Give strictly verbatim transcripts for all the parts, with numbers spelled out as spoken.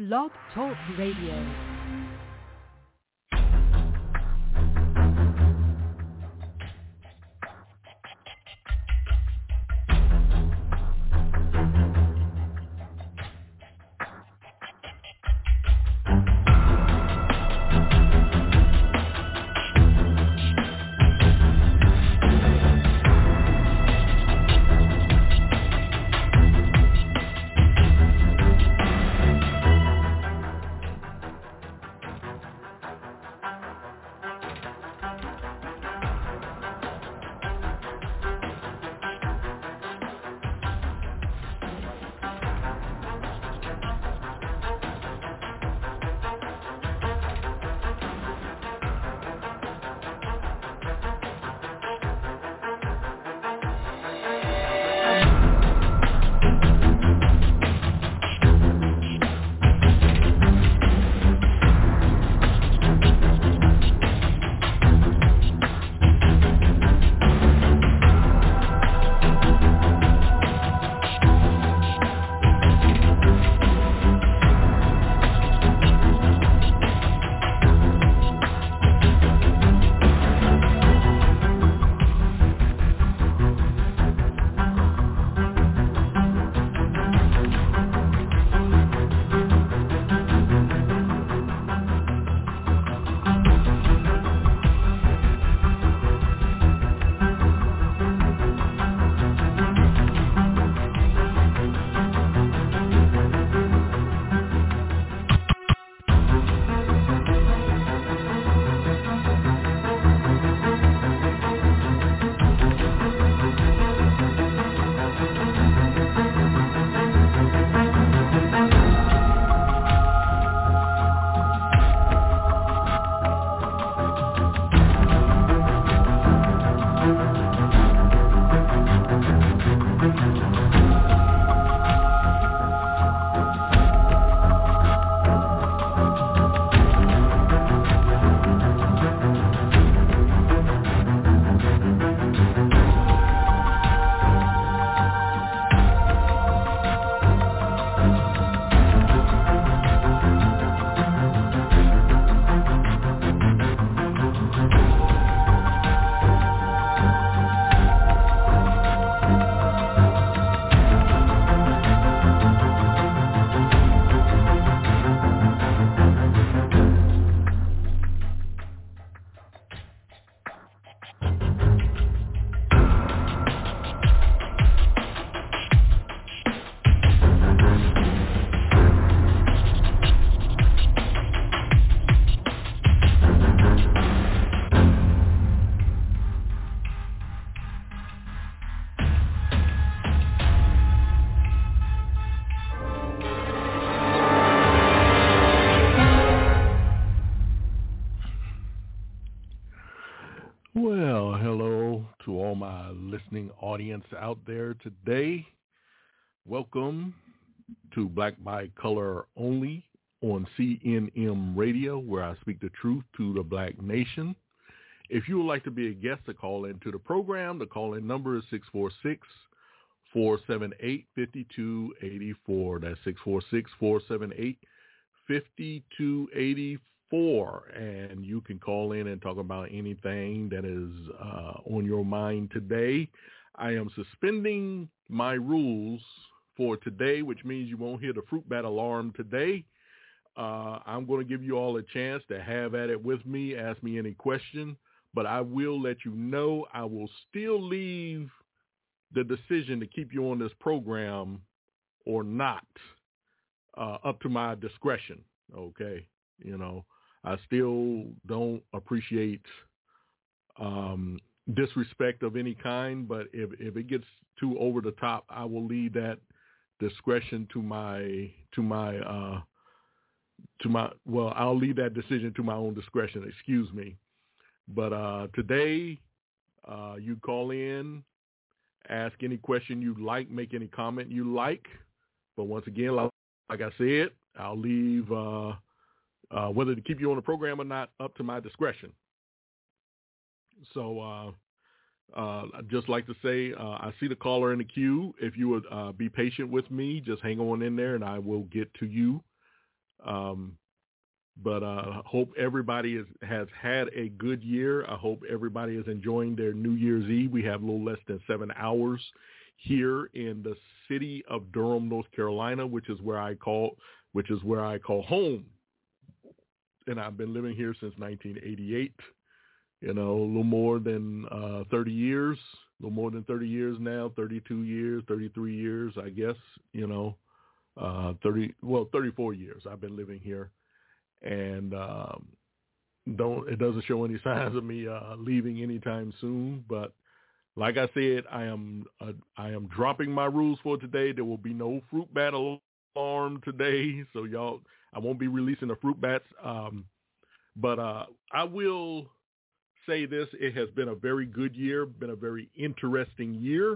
Blog Talk Radio. Well, hello to all my listening audience out there today. Welcome to Black by Color Only on C N M Radio, where I speak the truth to the Black nation. If you would like to be a guest to call into the program, the call-in number is six four six, four seven eight, five two eight four. That's six four six, four seven eight, five two eight four. And you can call in and talk about anything that is uh, on your mind today. I am suspending my rules for today, which means you won't hear the fruit bat alarm today. Uh, I'm going to give you all a chance to have at it with me, ask me any question, but I will let you know I will still leave the decision to keep you on this program or not uh, up to my discretion, okay? You know, I still don't appreciate um, disrespect of any kind, but if, if it gets too over the top, I will leave that discretion to my, to my, uh, to my, well, I'll leave that decision to my own discretion, excuse me. But uh, today, uh, you call in, ask any question you like, make any comment you like. But once again, like, like I said, I'll leave uh, uh, whether to keep you on the program or not up to my discretion. So uh, uh, I'd just like to say, uh, I see the caller in the queue. If you would uh, be patient with me, just hang on in there and I will get to you Um, but uh, hope everybody is, has had a good year. I hope everybody is enjoying their New Year's Eve. We have a little less than seven hours here in the city of Durham, North Carolina, which is where I call, which is where I call home. And I've been living here since nineteen eighty-eight. You know, a little more than uh, thirty years, a little more than thirty years now, thirty-two years, thirty-three years, I guess, you know, uh, thirty, well, thirty-four years I've been living here. And um, don't it doesn't show any signs of me uh, leaving anytime soon. But like I said, I am uh, I am dropping my rules for today. There will be no fruit bat alarm today, so y'all, I won't be releasing the fruit bats. Um, but uh, I will say this: it has been a very good year, been a very interesting year.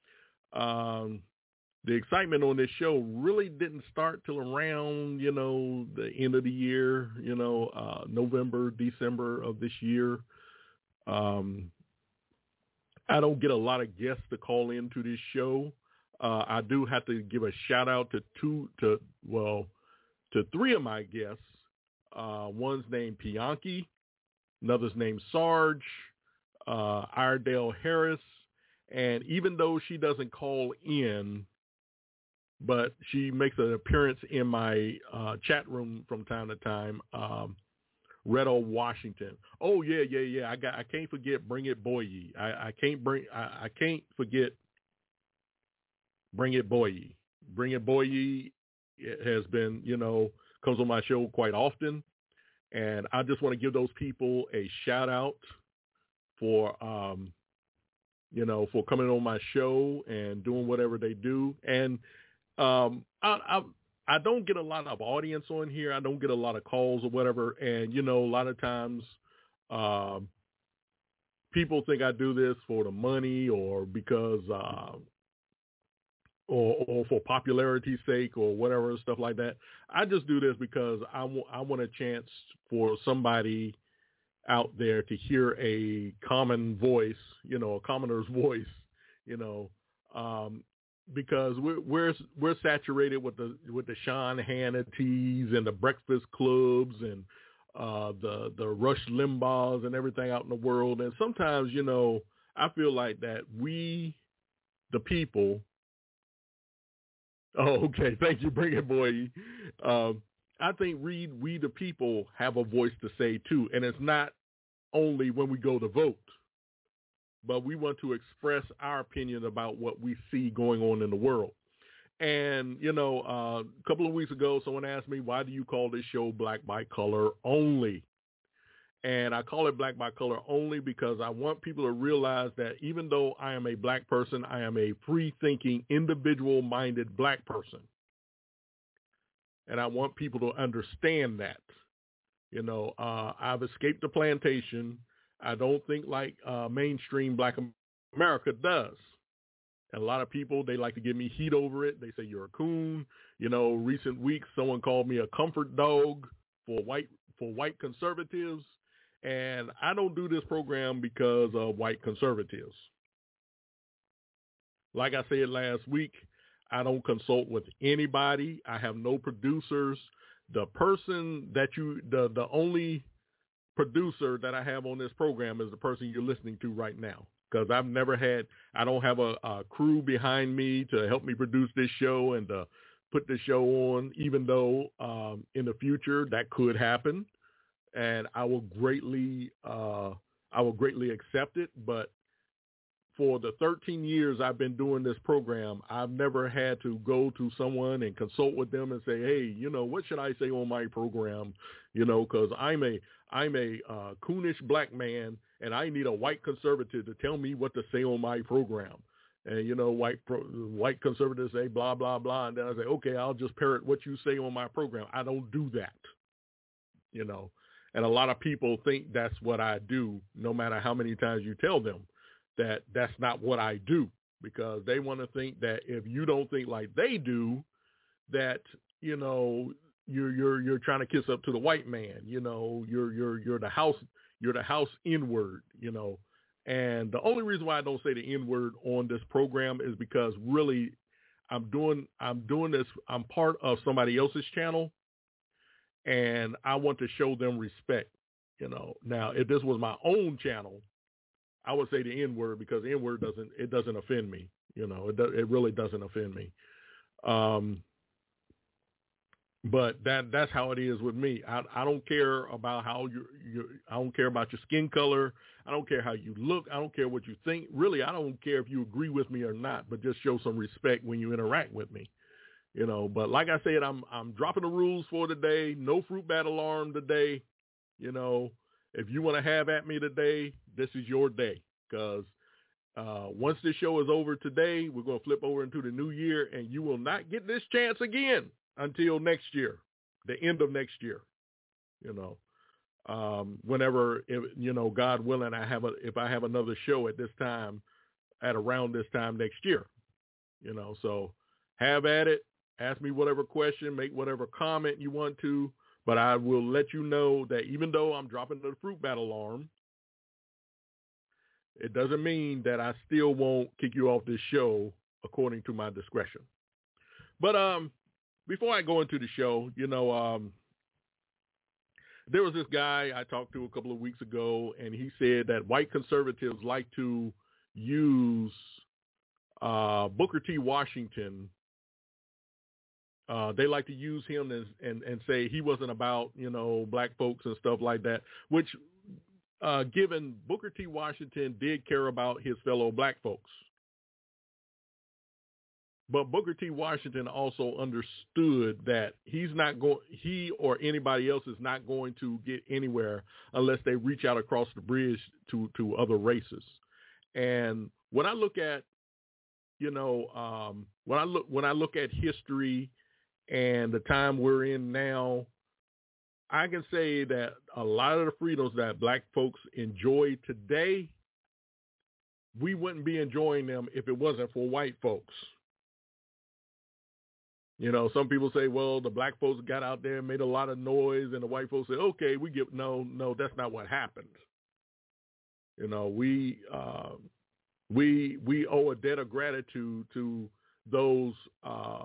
Um, The excitement on this show really didn't start till around, you know, the end of the year, you know, uh, November, December of this year. Um, I don't get a lot of guests to call into this show. Uh, I do have to give a shout out to two, to well, to three of my guests. Uh, one's named Pianki, another's named Sarge, uh, Iredale Harris, and even though she doesn't call in, but she makes an appearance in my uh, chat room from time to time. Um, Redo Washington. Oh yeah, yeah, yeah. I got. I can't forget. Bring It Boye. I, I can't bring. I, I can't forget. Bring It Boye. Bring It Boye has been, you know, comes on my show quite often, and I just want to give those people a shout out for, um, you know, for coming on my show and doing whatever they do. And Um, I, I I don't get a lot of audience on here. I don't get a lot of calls or whatever. And, you know, a lot of times um, people think I do this for the money or because uh, or, or for popularity's sake or whatever and stuff like that. I just do this because I, w- I want a chance for somebody out there to hear a common voice, you know, a commoner's voice, you know, um, because we're we're we're saturated with the with the Sean Hannity's and the Breakfast Clubs and uh, the the Rush Limbaughs and everything out in the world. And sometimes, you know, I feel like that we, the people. Oh, okay. Thank you, Bring It Boy. Um, I think we we the people have a voice to say too, and it's not only when we go to vote, but we want to express our opinion about what we see going on in the world. And, you know, uh, a couple of weeks ago, someone asked me, why do you call this show Black by Color Only? And I call it Black by Color Only because I want people to realize that even though I am a black person, I am a free-thinking, individual-minded black person. And I want people to understand that. You know, uh, I've escaped the plantation. I don't think like uh, mainstream Black America does. And a lot of people, they like to give me heat over it. They say you're a coon. You know, recent weeks, someone called me a comfort dog for white for white conservatives. And I don't do this program because of white conservatives. Like I said last week, I don't consult with anybody. I have no producers. The person that you, the, the only producer that I have on this program is the person you're listening to right now. Because I've never had, I don't have a, a crew behind me to help me produce this show and to put the show on, even though um, in the future that could happen. And I will greatly, uh, I will greatly accept it. But for the thirteen years I've been doing this program, I've never had to go to someone and consult with them and say, hey, you know, what should I say on my program? You know, because I'm a, I'm a uh, coonish black man and I need a white conservative to tell me what to say on my program. And, you know, white pro, white conservatives say blah, blah, blah. And then I say, okay, I'll just parrot what you say on my program. I don't do that, you know. And a lot of people think that's what I do, no matter how many times you tell them that that's not what I do, because they want to think that if you don't think like they do, that, you know, you're you're you're trying to kiss up to the white man. You know, you're you're you're the house you're the house N-word, you know. And the only reason why I don't say the N-word on this program is because really I'm doing I'm doing this I'm part of somebody else's channel. and I want to show them respect. You know, now if this was my own channel, I would say the N word because the N word doesn't it doesn't offend me. You know, it do, it really doesn't offend me. Um, but that that's how it is with me. I I don't care about how you you I don't care about your skin color. I don't care how you look. I don't care what you think. Really, I don't care if you agree with me or not. But just show some respect when you interact with me. You know. But like I said, I'm I'm dropping the rules for today. No fruit bat alarm today. You know, if you want to have at me today, this is your day. Because uh, once this show is over today, we're going to flip over into the new year, and you will not get this chance again until next year, the end of next year. You know, um, whenever, if, you know, God willing, I have a if I have another show at this time, at around this time next year. You know, so have at it. Ask me whatever question, make whatever comment you want to. But I will let you know that even though I'm dropping the fruit bat alarm, it doesn't mean that I still won't kick you off this show according to my discretion. But um, before I go into the show, you know, um, there was this guy I talked to a couple of weeks ago, and he said that white conservatives like to use uh, Booker T. Washington. Uh, they like to use him as, and, and say he wasn't about, you know, black folks and stuff like that, which uh, given Booker T. Washington did care about his fellow black folks. But Booker T. Washington also understood that he's not going, he or anybody else is not going to get anywhere unless they reach out across the bridge to, to other races. And when I look at, you know, um, when I look, when I look at history and the time we're in now, I can say that a lot of the freedoms that black folks enjoy today, we wouldn't be enjoying them if it wasn't for white folks. You know, some people say, well, the black folks got out there and made a lot of noise, and the white folks say, okay, we get, no, no, that's not what happened. You know, we, uh, we, we owe a debt of gratitude to those, uh,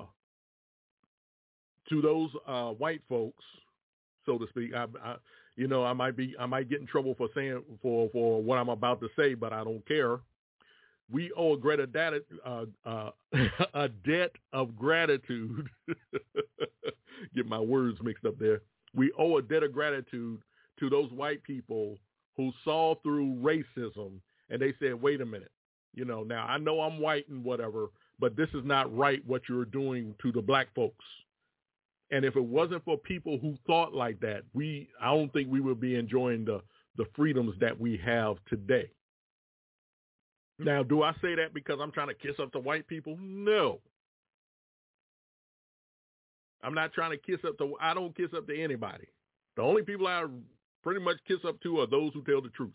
to those uh, white folks, so to speak. I, I, you know, I might be, I might get in trouble for saying for, for what I'm about to say, but I don't care. We owe a great debt, uh, uh, a debt of gratitude. Get my words mixed up there. We owe a debt of gratitude to those white people who saw through racism, and they said, "Wait a minute, you know, now I know I'm white and whatever, but this is not right what you're doing to the black folks." And if it wasn't for people who thought like that, we I don't think we would be enjoying the, the freedoms that we have today. Now, do I say that because I'm trying to kiss up to white people? No. I'm not trying to kiss up to, I don't kiss up to anybody. The only people I pretty much kiss up to are those who tell the truth.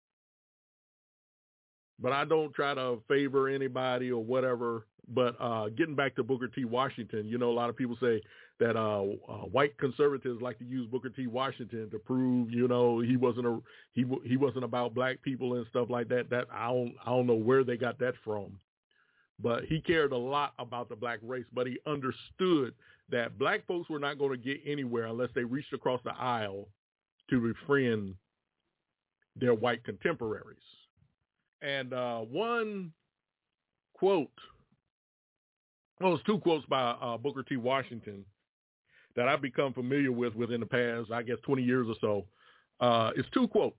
But I don't try to favor anybody or whatever. But uh, getting back to Booker T. Washington, you know, a lot of people say that uh, uh, white conservatives like to use Booker T. Washington to prove, you know, he wasn't a he he wasn't about black people and stuff like that. That I don't I don't know where they got that from, but he cared a lot about the black race. But he understood that black folks were not going to get anywhere unless they reached across the aisle to befriend their white contemporaries. And uh, one quote. Well, it's two quotes by uh, Booker T. Washington that I've become familiar with within the past, I guess, twenty years or so. Uh, it's two quotes.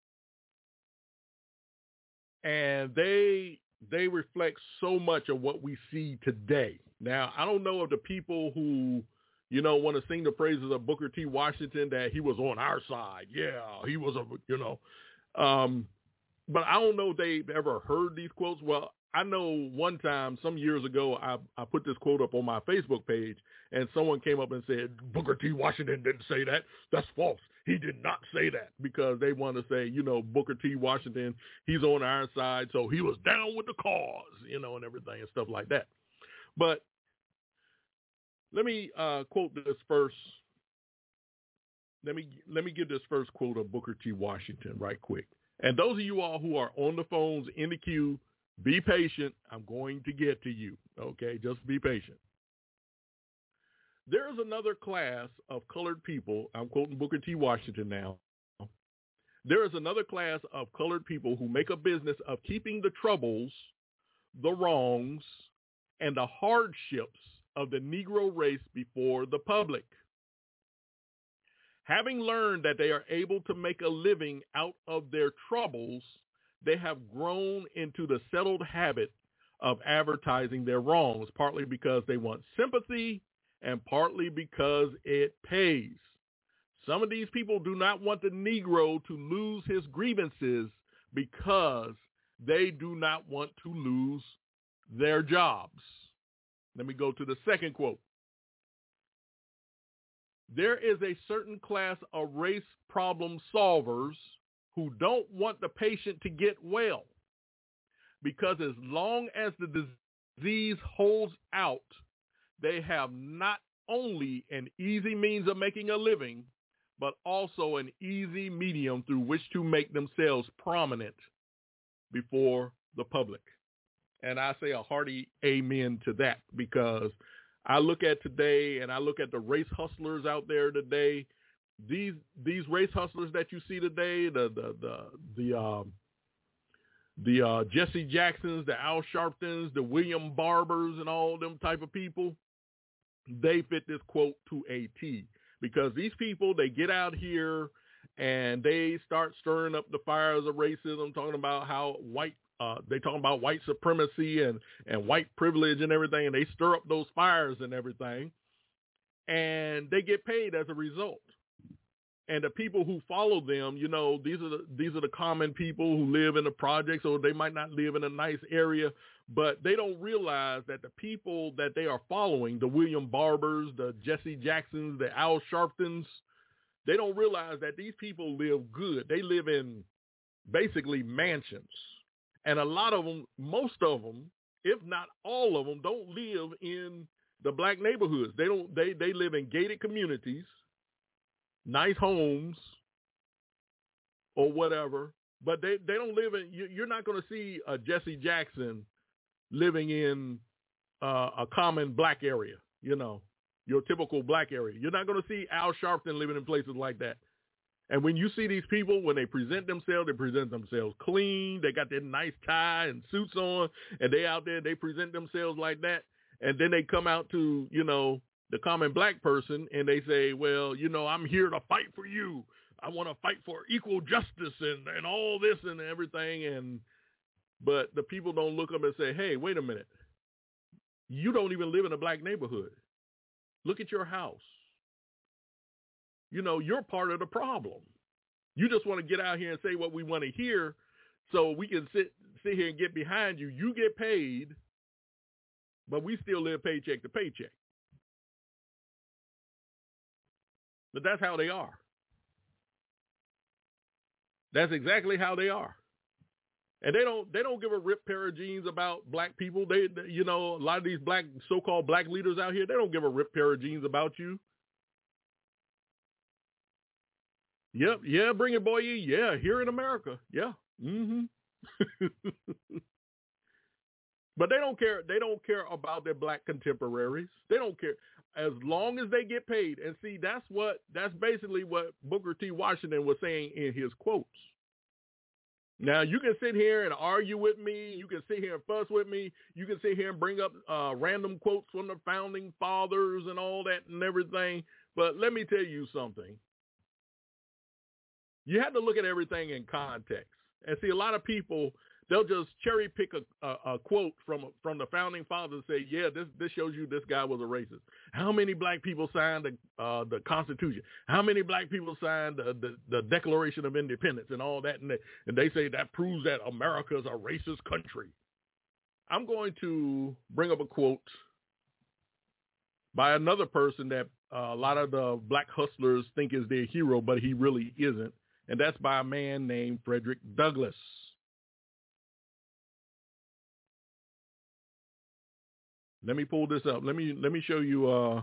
And they they reflect so much of what we see today. Now, I don't know if the people who, you know, want to sing the praises of Booker T. Washington, that he was on our side. Yeah, he was, a, you know. Um, but I don't know if they've ever heard these quotes. Well, I know one time, some years ago, I, I put this quote up on my Facebook page, and someone came up and said, Booker T. Washington didn't say that. That's false. He did not say that, because they want to say, you know, Booker T. Washington, he's on our side, so he was down with the cause, you know, and everything and stuff like that. But let me uh, quote this first. Let me let me give this first quote of Booker T. Washington right quick. And those of you all who are on the phones in the queue, be patient. I'm going to get to you. Okay, just be patient. There is another class of colored people. I'm quoting Booker T. Washington now. There is another class of colored people who make a business of keeping the troubles, the wrongs, and the hardships of the Negro race before the public. Having learned that they are able to make a living out of their troubles, they have grown into the settled habit of advertising their wrongs, partly because they want sympathy and partly because it pays. Some of these people do not want the Negro to lose his grievances because they do not want to lose their jobs. Let me go to the second quote. There is a certain class of race problem solvers who don't want the patient to get well because as long as the disease holds out, they have not only an easy means of making a living, but also an easy medium through which to make themselves prominent before the public. And I say a hearty amen to that, because I look at today and I look at the race hustlers out there today. These these race hustlers that you see today, the the the the um, the uh, Jesse Jacksons, the Al Sharptons, the William Barbers, and all them type of people, they fit this quote to a T. Because these people, they get out here and they start stirring up the fires of racism, talking about how white, uh, they talking about white supremacy and, and white privilege and everything, and they stir up those fires and everything, and they get paid as a result. And the people who follow them, you know, these are the, these are the common people who live in the projects, or they might not live in a nice area, but they don't realize that the people that they are following, the William Barbers, the Jesse Jacksons, the Al Sharptons, they don't realize that these people live good. They live in basically mansions. And a lot of them, most of them, if not all of them, don't live in the black neighborhoods. They don't. They they live in gated communities, nice homes, or whatever. But they, they don't live in. You, you're not going to see a Jesse Jackson living in uh, a common black area, you know, your typical black area. You're not going to see Al Sharpton living in places like that. And when you see these people, when they present themselves, they present themselves clean. They got their nice tie and suits on, and they out there, they present themselves like that. And then they come out to, you know, the common black person, and they say, well, you know, I'm here to fight for you. I want to fight for equal justice and, and all this and everything. And but the people don't look up and say, hey, wait a minute. You don't even live in a black neighborhood. Look at your house. You know, you're part of the problem. You just want to get out here and say what we want to hear so we can sit sit here and get behind you. You get paid, but we still live paycheck to paycheck. But that's how they are. That's exactly how they are. And they don't they don't give a rip pair of jeans about black people. They, they you know, a lot of these black so-called black leaders out here, they don't give a rip pair of jeans about you. Yep, yeah, bring it, boy. Yeah, here in America. Yeah. Mm-hmm. But they don't care. They don't care about their black contemporaries. They don't care as long as they get paid. And see, that's what that's basically what Booker T. Washington was saying in his quotes. Now, you can sit here and argue with me. You can sit here and fuss with me. You can sit here and bring up uh, random quotes from the founding fathers and all that and everything. But let me tell you something. You have to look at everything in context. And see, a lot of people, they'll just cherry pick a, a, a quote from from the founding fathers and say, yeah, this this shows you this guy was a racist. How many black people signed the uh, the Constitution? How many black people signed the, the, the Declaration of Independence and all that? And they, and they say that proves that America is a racist country. I'm going to bring up a quote by another person that uh, a lot of the black hustlers think is their hero, but he really isn't. And that's by a man named Frederick Douglass. Let me pull this up. Let me let me show you. Uh,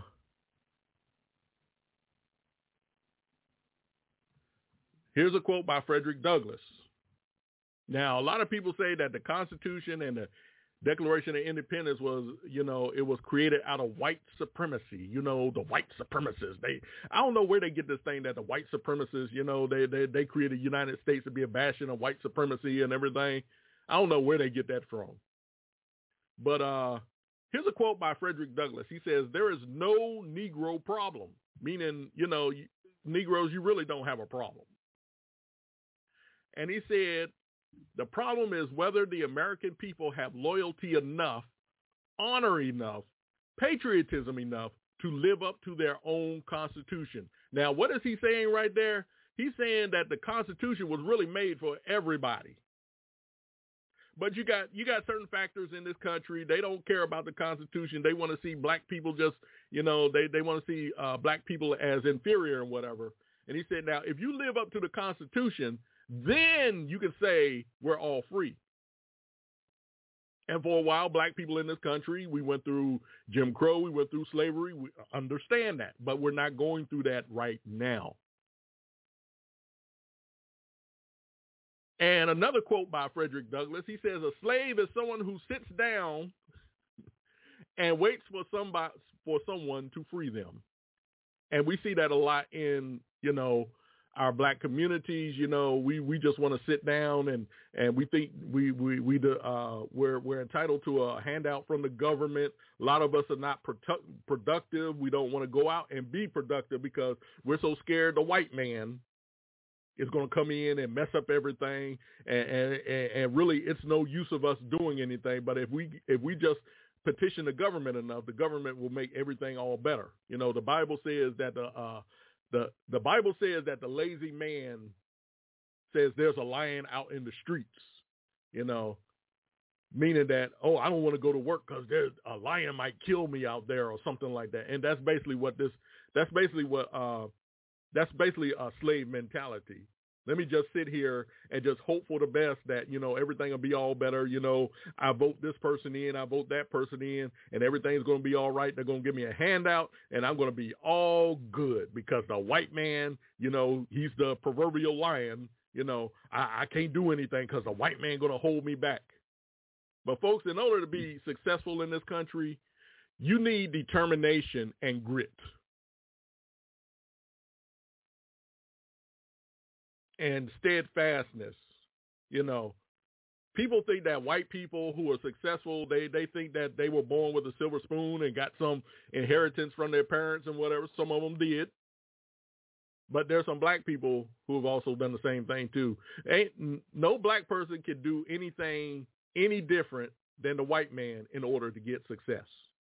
here's a quote by Frederick Douglass. Now, a lot of people say that the Constitution and the Declaration of Independence was, you know, it was created out of white supremacy. You know, the white supremacists. They, I don't know where they get this thing that the white supremacists, you know, they they they created the United States to be a bastion of white supremacy and everything. I don't know where they get that from. But uh, here's a quote by Frederick Douglass. He says, "There is no Negro problem," meaning, you know, Negroes, you really don't have a problem. And he said, "The problem is whether the American people have loyalty enough, honor enough, patriotism enough to live up to their own Constitution." Now, what is he saying right there? He's saying that the Constitution was really made for everybody. But you got you got certain factors in this country. They don't care about the Constitution. They want to see black people just, you know, they, they want to see uh, black people as inferior and whatever. And he said, now, if you live up to the Constitution, then you can say we're all free. And for a while, black people in this country, we went through Jim Crow, we went through slavery. We understand that, but we're not going through that right now. And another quote by Frederick Douglass, he says, "A slave is someone who sits down and waits for somebody, for someone to free them." And we see that a lot in, you know, our black communities. You know, we, we just want to sit down and, and we think we we we uh we're we're entitled to a handout from the government. A lot of us are not produ- productive. We don't want to go out and be productive because we're so scared the white man is going to come in and mess up everything. And, and and really, it's no use of us doing anything. But if we if we just petition the government enough, the government will make everything all better. You know, the Bible says that the uh, the the Bible says that the lazy man says there's a lion out in the streets. You know, meaning that, oh, I don't want to go to work because there's a lion might kill me out there or something like that. And that's basically what this. That's basically what. Uh, that's basically a slave mentality. Let me just sit here and just hope for the best that, you know, everything will be all better. You know, I vote this person in, I vote that person in, and everything's going to be all right. They're going to give me a handout, and I'm going to be all good because the white man, you know, he's the proverbial lion. You know, I, I can't do anything because the white man going to hold me back. But, folks, in order to be successful in this country, you need determination and grit. And steadfastness. You know, people think that white people who are successful, they, they think that they were born with a silver spoon and got some inheritance from their parents and whatever. Some of them did. But there's some black people who have also done the same thing too. Ain't no black person can do anything any different than the white man in order to get success.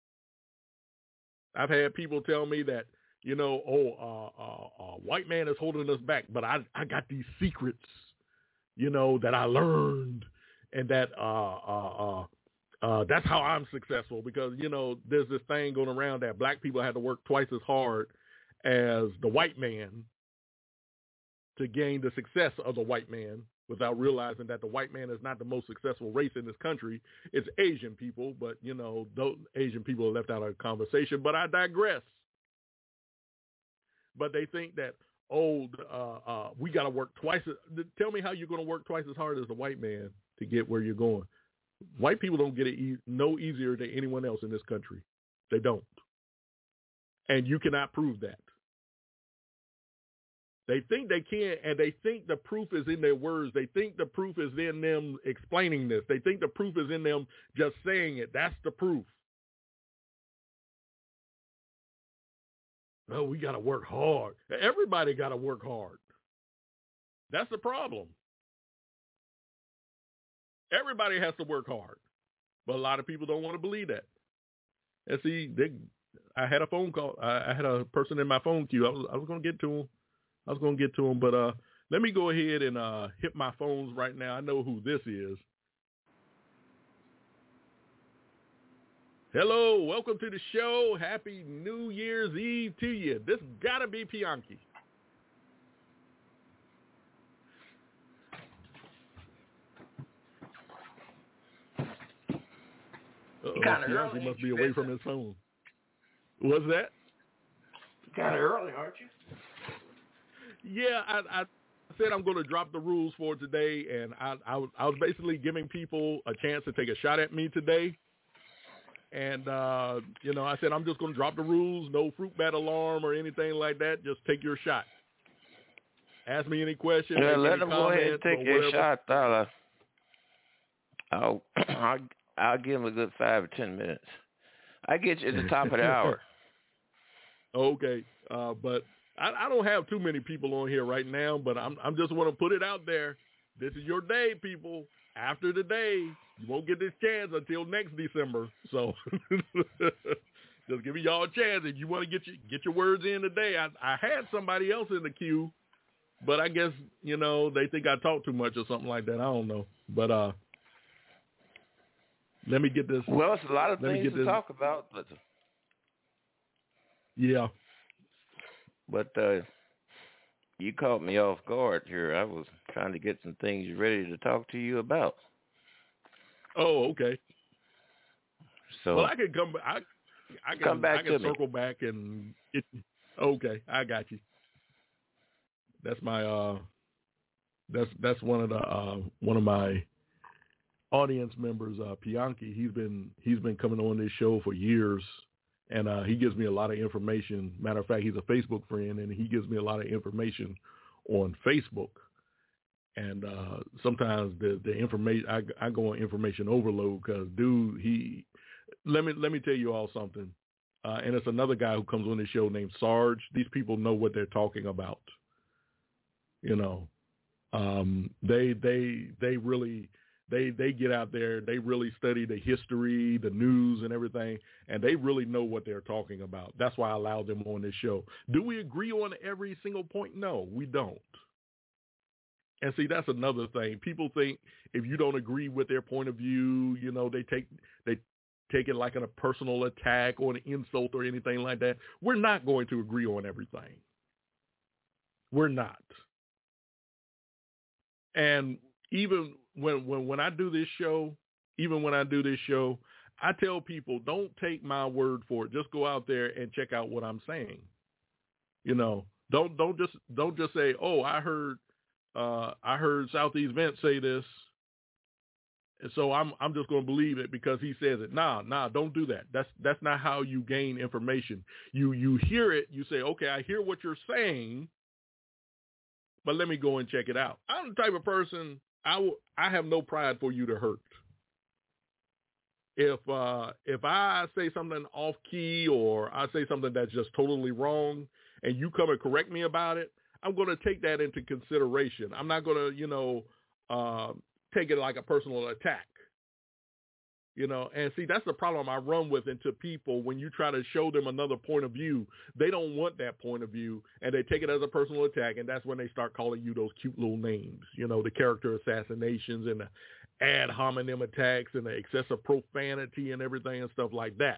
I've had people tell me that, you know, oh, uh, uh, uh, white man is holding us back, but I, I got these secrets, you know, that I learned, and that uh, uh, uh, uh, that's how I'm successful because, you know, there's this thing going around that black people have to work twice as hard as the white man to gain the success of the white man without realizing that the white man is not the most successful race in this country. It's Asian people, but, you know, those Asian people are left out of the conversation, but I digress. But they think that, oh, uh, uh, we got to work twice. As, tell me how you're going to work twice as hard as the white man to get where you're going. White people don't get it e- no easier than anyone else in this country. They don't. And you cannot prove that. They think they can, and they think the proof is in their words. They think the proof is in them explaining this. They think the proof is in them just saying it. That's the proof. Oh, we got to work hard. Everybody got to work hard. That's the problem. Everybody has to work hard. But a lot of people don't want to believe that. And see, they, I had a phone call. I, I had a person in my phone queue. I was, I was going to get to him. I was going to get to him. But uh, let me go ahead and uh, hit my phones right now. I know who this is. Hello, welcome to the show. Happy New Year's Eve to you. This gotta be Pianki. Uh-oh, Pianki must be away from his phone. What's that? Kind of early, aren't you? Yeah, I, I I said I'm going to drop the rules for today, and I, I, was, I was basically giving people a chance to take a shot at me today. And, uh, you know, I said I'm just going to drop the rules, no fruit bat alarm or anything like that. Just take your shot. Ask me any questions. Yeah, let any them go ahead and take your shot, Tyler. I'll, I'll, I'll give them a good five or ten minutes. I get you at the top of the hour. Okay, uh, but I, I don't have too many people on here right now, but I'm I'm just want to put it out there. This is your day, people. After today, you won't get this chance until next December. So just give y'all a chance. If you want to get your, get your words in today, I, I had somebody else in the queue, but I guess, you know, they think I talk too much or something like that. I don't know. But uh, let me get this. Well, it's a lot of let things me get to this. talk about. But, yeah. But uh, you caught me off guard here. I was trying to get some things ready to talk to you about. Oh, okay. So well, I can come. I I can come back I can to circle me. back and it. Okay, I got you. That's my uh. That's that's one of the uh one of my audience members, uh, Pianki. He's been he's been coming on this show for years. And uh, he gives me a lot of information. Matter of fact, he's a Facebook friend, and he gives me a lot of information on Facebook. And uh, sometimes the the information I, I go on information overload because, dude, he let me let me tell you all something. Uh, and it's another guy who comes on the show named Sarge. These people know what they're talking about. You know, um, they they they really. They they get out there, they really study the history, the news, and everything, and they really know what they're talking about. That's why I allow them on this show. Do we agree on every single point? No, we don't. And see, that's another thing. People think if you don't agree with their point of view, you know, they take they take it like a personal attack or an insult or anything like that. We're not going to agree on everything. We're not. And even when, when when I do this show, even when I do this show, I tell people, don't take my word for it. Just go out there and check out what I'm saying. You know, don't don't just don't just say, oh, I heard uh, I heard Southeast Vent say this, and so I'm I'm just going to believe it because he says it. Nah, nah, don't do that. That's that's not how you gain information. You you hear it, you say, okay, I hear what you're saying, but let me go and check it out. I'm the type of person. I, w- I have no pride for you to hurt. If uh, if I say something off key or I say something that's just totally wrong and you come and correct me about it, I'm going to take that into consideration. I'm not going to, you know, uh, take it like a personal attack. You know, and see, that's the problem I run with into people when you try to show them another point of view. They don't want that point of view, and they take it as a personal attack, and that's when they start calling you those cute little names, you know, the character assassinations and the ad hominem attacks and the excessive profanity and everything and stuff like that.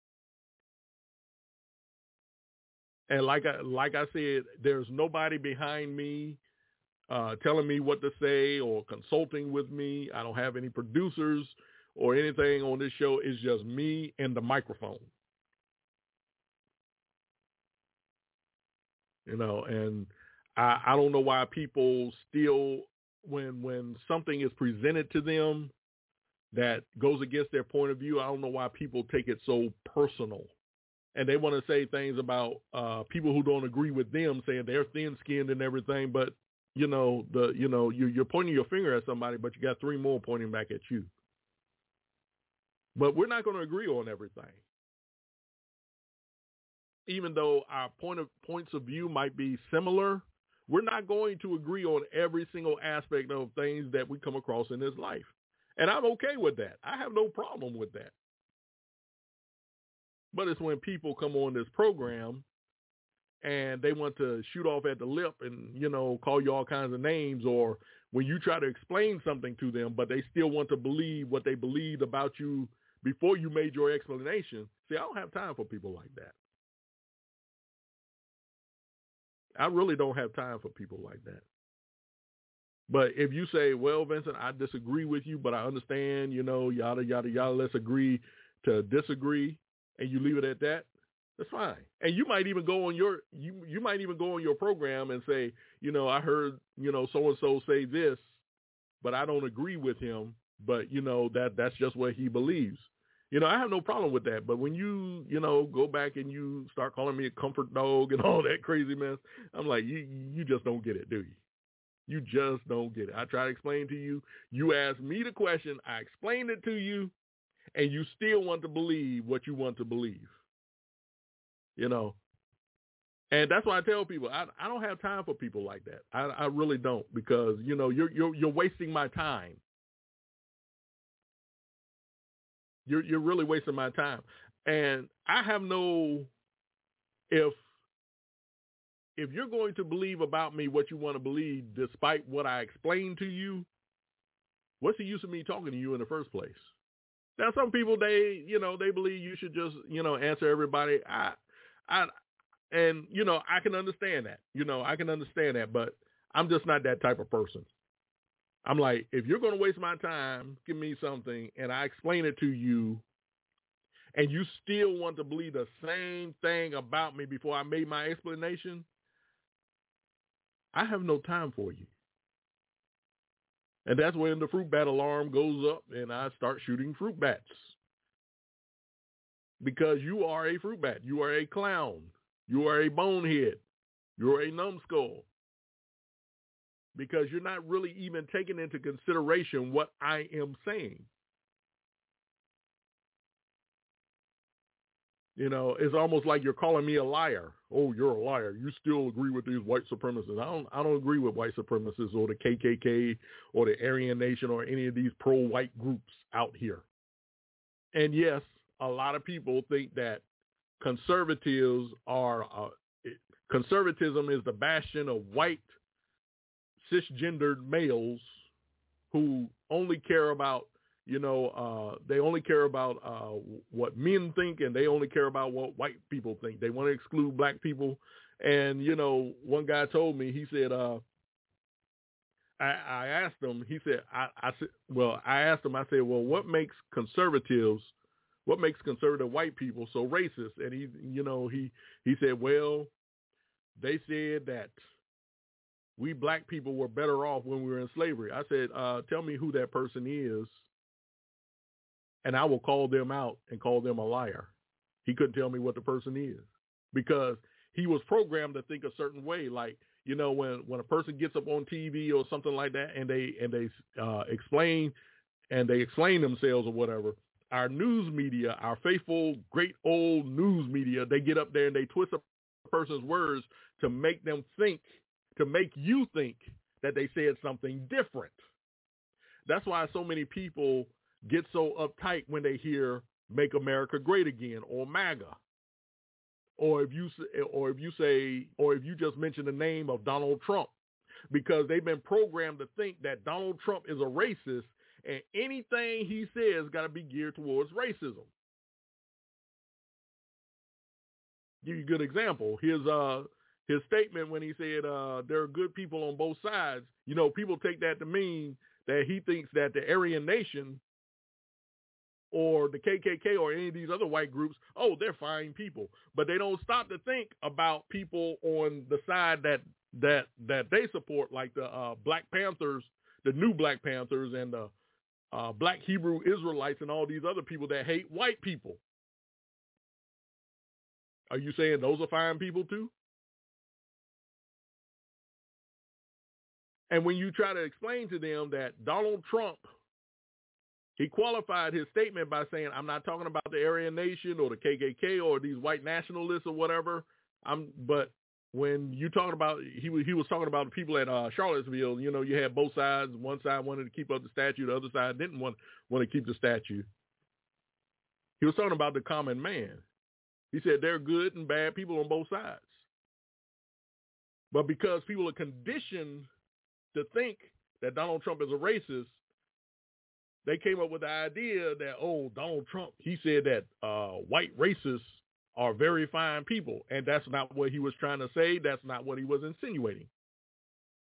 And like I, like I said, there's nobody behind me uh, telling me what to say or consulting with me. I don't have any producers or anything on this show. Is just me and the microphone. You know, and I, I don't know why people still, when when something is presented to them that goes against their point of view, I don't know why people take it so personal. And they want to say things about uh, people who don't agree with them, saying they're thin-skinned and everything. But, you know, the you know, you, you're pointing your finger at somebody, but you got three more pointing back at you. But we're not going to agree on everything. Even though our point of points of view might be similar, we're not going to agree on every single aspect of things that we come across in this life. And I'm okay with that. I have no problem with that. But it's when people come on this program and they want to shoot off at the lip and, you know, call you all kinds of names, or when you try to explain something to them, but they still want to believe what they believed about you before you made your explanation. See, I don't have time for people like that. I really don't have time for people like that. But if you say, well, Vincent, I disagree with you, but I understand, you know, yada, yada, yada, let's agree to disagree, and you leave it at that, That's fine. And you might even go on your you you might even go on your program and say, you know, I heard, you know, so and so say this, but I don't agree with him. But, you know, that that's just what he believes. You know, I have no problem with that. But when you, you know, go back and you start calling me a comfort dog and all that crazy mess, I'm like, you you just don't get it, do you? You just don't get it. I try to explain to you. You asked me the question. I explained it to you, and you still want to believe what you want to believe. You know, and that's why I tell people I I don't have time for people like that. I, I really don't, because, you know, you're you're you're wasting my time. You're you're really wasting my time. And I have no, if if you're going to believe about me what you want to believe despite what I explained to you, what's the use of me talking to you in the first place? Now, some people, they, you know, they believe you should just, you know, answer everybody. I, I, and, you know, I can understand that. You know, I can understand that, but I'm just not that type of person. I'm like, if you're going to waste my time, give me something, and I explain it to you, and you still want to believe the same thing about me before I made my explanation, I have no time for you. And that's when the fruit bat alarm goes up and I start shooting fruit bats. Because you are a fruit bat. You are a clown. You are a bonehead. You're a numbskull. Because you're not really even taking into consideration what I am saying. You know, it's almost like you're calling me a liar. Oh, you're a liar. You still agree with these white supremacists. I don't I don't agree with white supremacists or the K K K or the Aryan Nation or any of these pro-white groups out here. And yes, a lot of people think that conservatives are, uh, conservatism is the bastion of white cisgendered males who only care about, you know, uh, they only care about uh, what men think, and they only care about what white people think. They want to exclude black people. And, you know, one guy told me, he said, uh, I, I asked him, he said, I, I said, well, I asked him, I said, well, what makes conservatives, what makes conservative white people so racist? And he, you know, he, he said, well, they said that we black people were better off when we were in slavery. I said, uh, tell me who that person is, and I will call them out and call them a liar. He couldn't tell me what the person is because he was programmed to think a certain way. Like, you know, when, when a person gets up on T V or something like that and they and they uh, explain and they explain themselves or whatever, our news media, our faithful, great old news media, they get up there and they twist a person's words to make them think, to make you think that they said something different. That's why so many people get so uptight when they hear "Make America Great Again" or MAGA, or if you or if you say or if you just mention the name of Donald Trump, because they've been programmed to think that Donald Trump is a racist, and anything he says got to be geared towards racism. Give you a good example. His uh his statement when he said uh, there are good people on both sides. You know, people take that to mean that he thinks that the Aryan Nation or the K K K or any of these other white groups, oh, they're fine people. But they don't stop to think about people on the side that that that they support, like the uh, Black Panthers, the new Black Panthers, and the uh, Black Hebrew Israelites and all these other people that hate white people. Are you saying those are fine people too? And when you try to explain to them that Donald Trump, he qualified his statement by saying, I'm not talking about the Aryan Nation or the K K K or these white nationalists or whatever. I'm, but when you talking about, he was, he was talking about the people at uh, Charlottesville, you know, you had both sides. One side wanted to keep up the statue. The other side didn't want, want to keep the statue. He was talking about the common man. He said there are good and bad people on both sides. But because people are conditioned to think that Donald Trump is a racist, they came up with the idea that, oh, Donald Trump, he said that uh, white racists are very fine people. And that's not what he was trying to say. That's not what he was insinuating.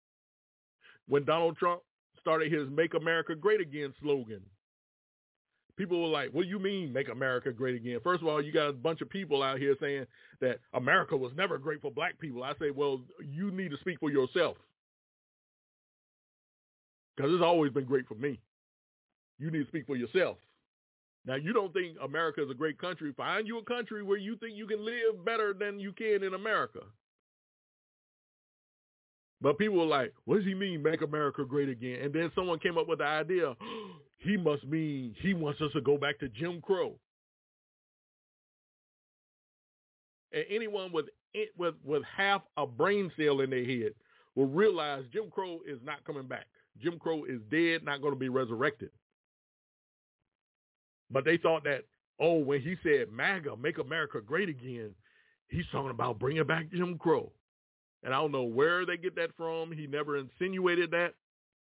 When Donald Trump started his Make America Great Again slogan, People were like, what do you mean make America great again? First of all, you got a bunch of people out here saying that America was never great for black people. I say, well, you need to speak for yourself. Because it's always been great for me. You need to speak for yourself. Now, you don't think America is a great country. Find you a country where you think you can live better than you can in America. But people were like, what does he mean, make America great again? And then someone came up with the idea, he must mean he wants us to go back to Jim Crow. And anyone with with with half a brain cell in their head will realize Jim Crow is not coming back. Jim Crow is dead, not going to be resurrected. But they thought that, oh, when he said MAGA, make America great again, he's talking about bringing back Jim Crow. And I don't know where they get that from. He never insinuated that.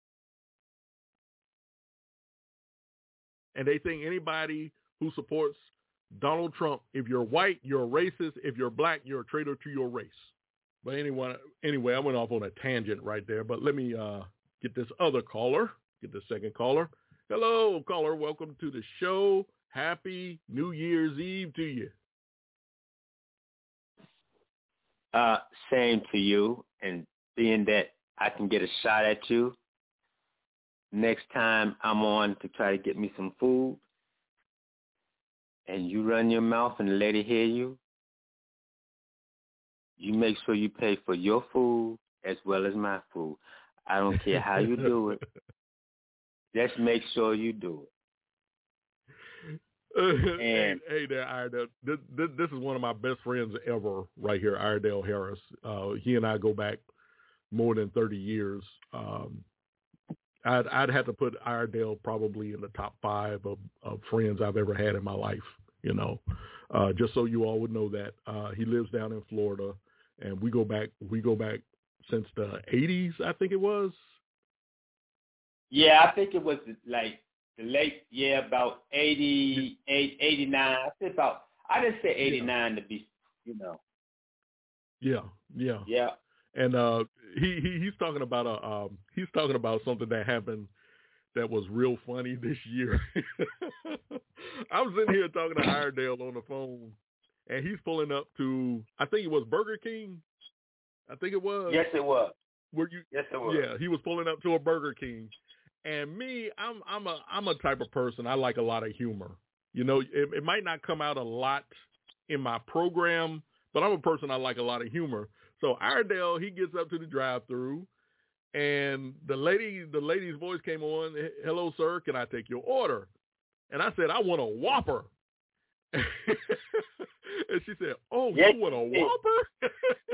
And they think anybody who supports Donald Trump, if you're white, you're a racist. If you're black, you're a traitor to your race. But anyway, anyway, I went off on a tangent right there. But let me uh, get this other caller, get the second caller. Hello, caller. Welcome to the show. Happy New Year's Eve to you. Uh, same to you, and being that I can get a shot at you, next time I'm on to try to get me some food, and you run your mouth and the lady hear you, you make sure you pay for your food as well as my food. I don't care how you do it. Just make sure you do it. And, hey, hey there, Iredale. This, this, this is one of my best friends ever right here, Iredale Harris. Uh, he and I go back more than thirty years. Um, I'd, I'd have to put Iredale probably in the top five of, of friends I've ever had in my life, you know, uh, just so you all would know that. Uh, he lives down in Florida, and we go back, we go back since the eighties, I think it was. Yeah, I think it was like the late, yeah, about eighty-eight, eighty-nine. I said about, I didn't say eighty-nine yeah. to be, you know. Yeah, yeah. Yeah. And uh, he, he he's talking about a um, he's talking about something that happened that was real funny this year. I was sitting here talking to Iredale on the phone, and he's pulling up to, I think it was Burger King. I think it was. Yes, it was. Were you? Yes, it was. Yeah, he was pulling up to a Burger King. And me, I'm I'm a I'm a type of person. I like a lot of humor. You know, it, it might not come out a lot in my program, but I'm a person I like a lot of humor. So Iredale, he gets up to the drive-through, and the lady, the lady's voice came on. Hello, sir, can I take your order? And I said, I want a Whopper. And she said, oh, yes, you want a Whopper?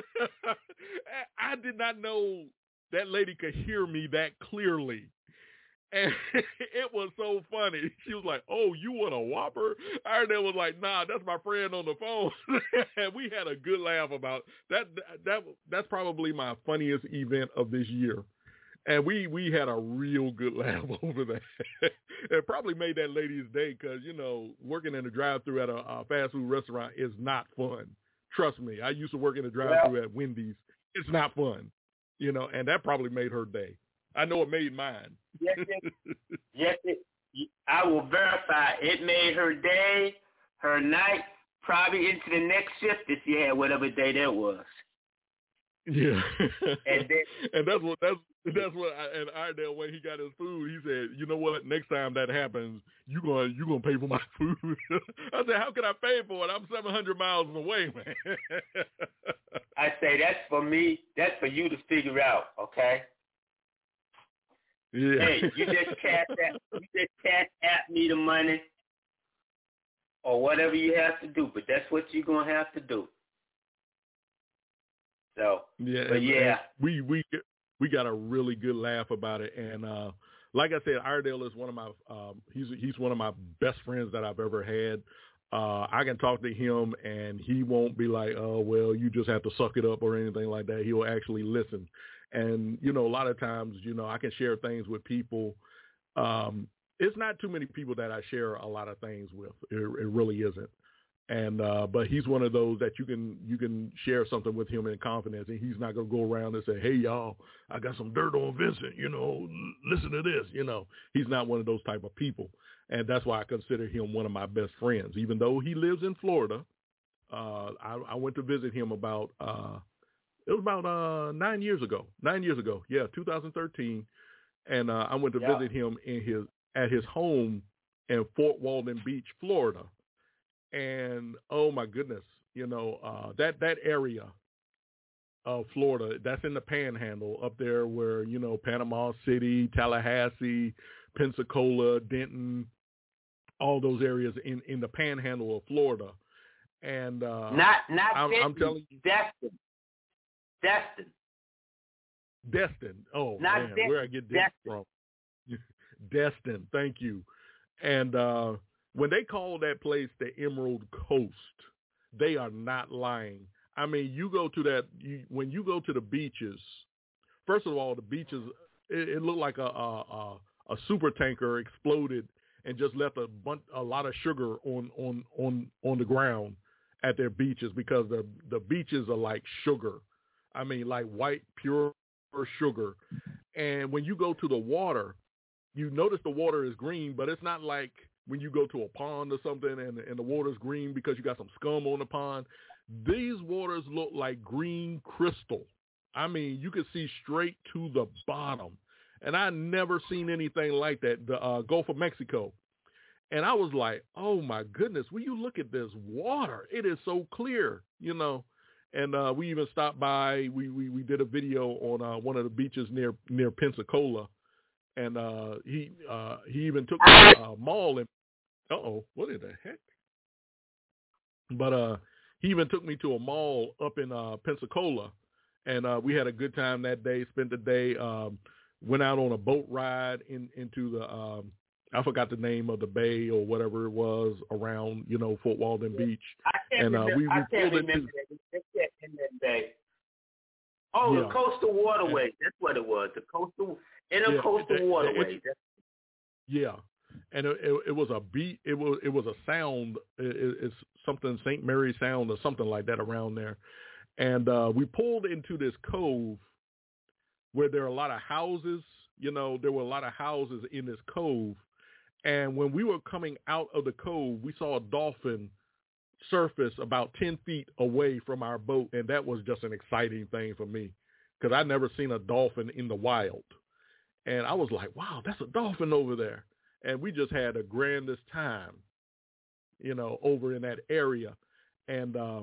I did not know that lady could hear me that clearly. And it was so funny. She was like, oh, you want a Whopper? Iredale was like, nah, that's my friend on the phone. And we had a good laugh about that. That That's probably my funniest event of this year. And we, we had a real good laugh over that. It probably made that lady's day because, you know, working in a drive-thru at a, a fast food restaurant is not fun. Trust me. I used to work in a drive-thru well, at Wendy's. It's not fun, you know, and that probably made her day. I know it made mine. Yes, it, yes, it, I will verify. It made her day, her night, probably into the next shift if she had whatever day that was. Yeah, and, then, and that's what that's that's what. I, and Iredale, when he got his food, he said, "You know what? Next time that happens, you gonna you gonna pay for my food." I said, "How can I pay for it? I'm seven hundred miles away, man." I say that's for me. That's for you to figure out, okay? Yeah. Hey, you just cash app, you just cash app me the money, or whatever you have to do. But that's what you're gonna have to do. So yeah, but and, yeah, and we we we got a really good laugh about it, and uh, like I said, Iredale is one of my um, he's he's one of my best friends that I've ever had. Uh, I can talk to him, and he won't be like, "Oh, well, you just have to suck it up" or anything like that. He will actually listen. And, you know, a lot of times, you know, I can share things with people. Um, it's not too many people that I share a lot of things with. It, it really isn't. And uh, but he's one of those that you can you can share something with him in confidence, and he's not gonna go around and say, "Hey, y'all, I got some dirt on Vincent. You know, listen to this." You know, he's not one of those type of people, and that's why I consider him one of my best friends. Even though he lives in Florida, uh, I, I went to visit him about uh, it was about uh, nine years ago. Nine years ago, yeah, two thousand thirteen, and uh, I went to yeah. visit him in his at his home in Fort Walton Beach, Florida. And oh my goodness, you know, uh, that, that area of Florida, that's in the Panhandle up there where, you know, Panama City, Tallahassee, Pensacola, Denton, all those areas in, in the Panhandle of Florida. And uh, not not I'm, Denton, I'm telling you, Destin, Destin, Destin. Oh not man, Denton, where I get this Destin. from? Destin. Thank you. And uh, when they call that place the Emerald Coast, they are not lying. I mean, you go to that, you, when you go to the beaches, first of all, the beaches, it, it looked like a, a, a, a super tanker exploded and just left a bunch, a lot of sugar on, on, on, on the ground at their beaches, because the, the beaches are like sugar. I mean, like white, pure sugar. And when you go to the water, you notice the water is green, but it's not like when you go to a pond or something and, and the water's green because you got some scum on the pond. These waters look like green crystal. I mean, you can see straight to the bottom. And I never seen anything like that, the uh, Gulf of Mexico. And I was like, oh, my goodness, will you look at this water? It is so clear, you know. And uh, we even stopped by. We, we, we did a video on uh, one of the beaches near near Pensacola. And uh, he uh, he even took a uh, mall and uh-oh, what in the heck? But uh, he even took me to a mall up in uh, Pensacola, and uh, we had a good time that day, spent the day, um, went out on a boat ride in, into the, um, I forgot the name of the bay or whatever it was around, you know, Fort Walton Beach. I can't and uh, remember, we, we I can't pulled remember into, that. That in that bay. Oh, yeah. the coastal waterway. And, that's what it was. The coastal, intercoastal yeah, the, waterway. The, yeah. And it, it, it was a beat. It was it was a sound. It, it's something Saint Mary Sound or something like that around there. And uh, we pulled into this cove where there are a lot of houses. You know, there were a lot of houses in this cove. And when we were coming out of the cove, we saw a dolphin surface about ten feet away from our boat, and that was just an exciting thing for me because I'd never seen a dolphin in the wild. And I was like, wow, that's a dolphin over there. And we just had the grandest time, you know, over in that area. And, uh,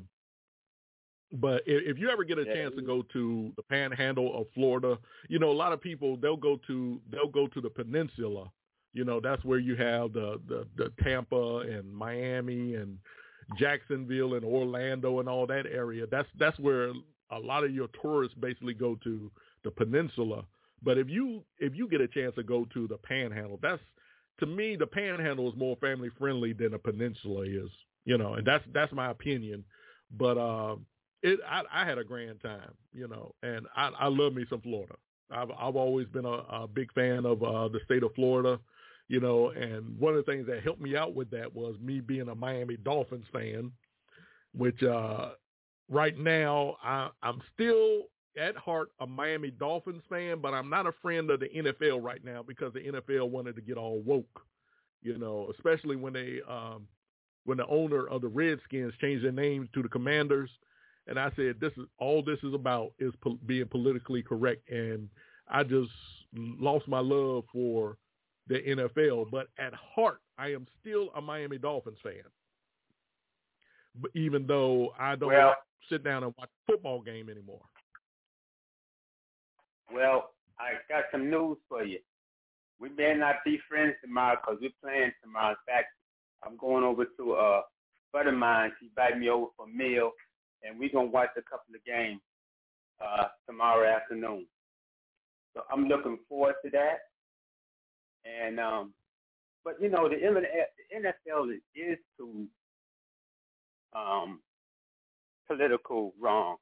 but if, if you ever get a chance to go to the Panhandle of Florida, you know, a lot of people, they'll go to, they'll go to the peninsula. You know, that's where you have the, the, the Tampa and Miami and Jacksonville and Orlando and all that area. That's, that's where a lot of your tourists basically go to, the peninsula. But if you, if you get a chance to go to the Panhandle, that's, to me, the Panhandle is more family friendly than the peninsula is, you know, and that's, that's my opinion. But, uh, it, I, I had a grand time, you know, and I, I love me some Florida. I've, I've always been a, a big fan of, uh, the state of Florida, you know, and one of the things that helped me out with that was me being a Miami Dolphins fan, which, uh, right now I, I'm still at heart a Miami Dolphins fan, but I'm not a friend of the N F L right now because the N F L wanted to get all woke, you know, especially when they, um, when the owner of the Redskins changed their name to the Commanders. And I said, this is all this is about is po- being politically correct. And I just lost my love for the N F L, but at heart, I am still a Miami Dolphins fan. But even though I don't well, sit down and watch a football game anymore. Well, I got some news for you. We may not be friends tomorrow because we're playing tomorrow. In fact, I'm going over to a buddy of mine. He invited me over for a meal, and we're going to watch a couple of games uh, tomorrow afternoon. So I'm looking forward to that. And um, but, you know, the N F L is, is too um, political wrong.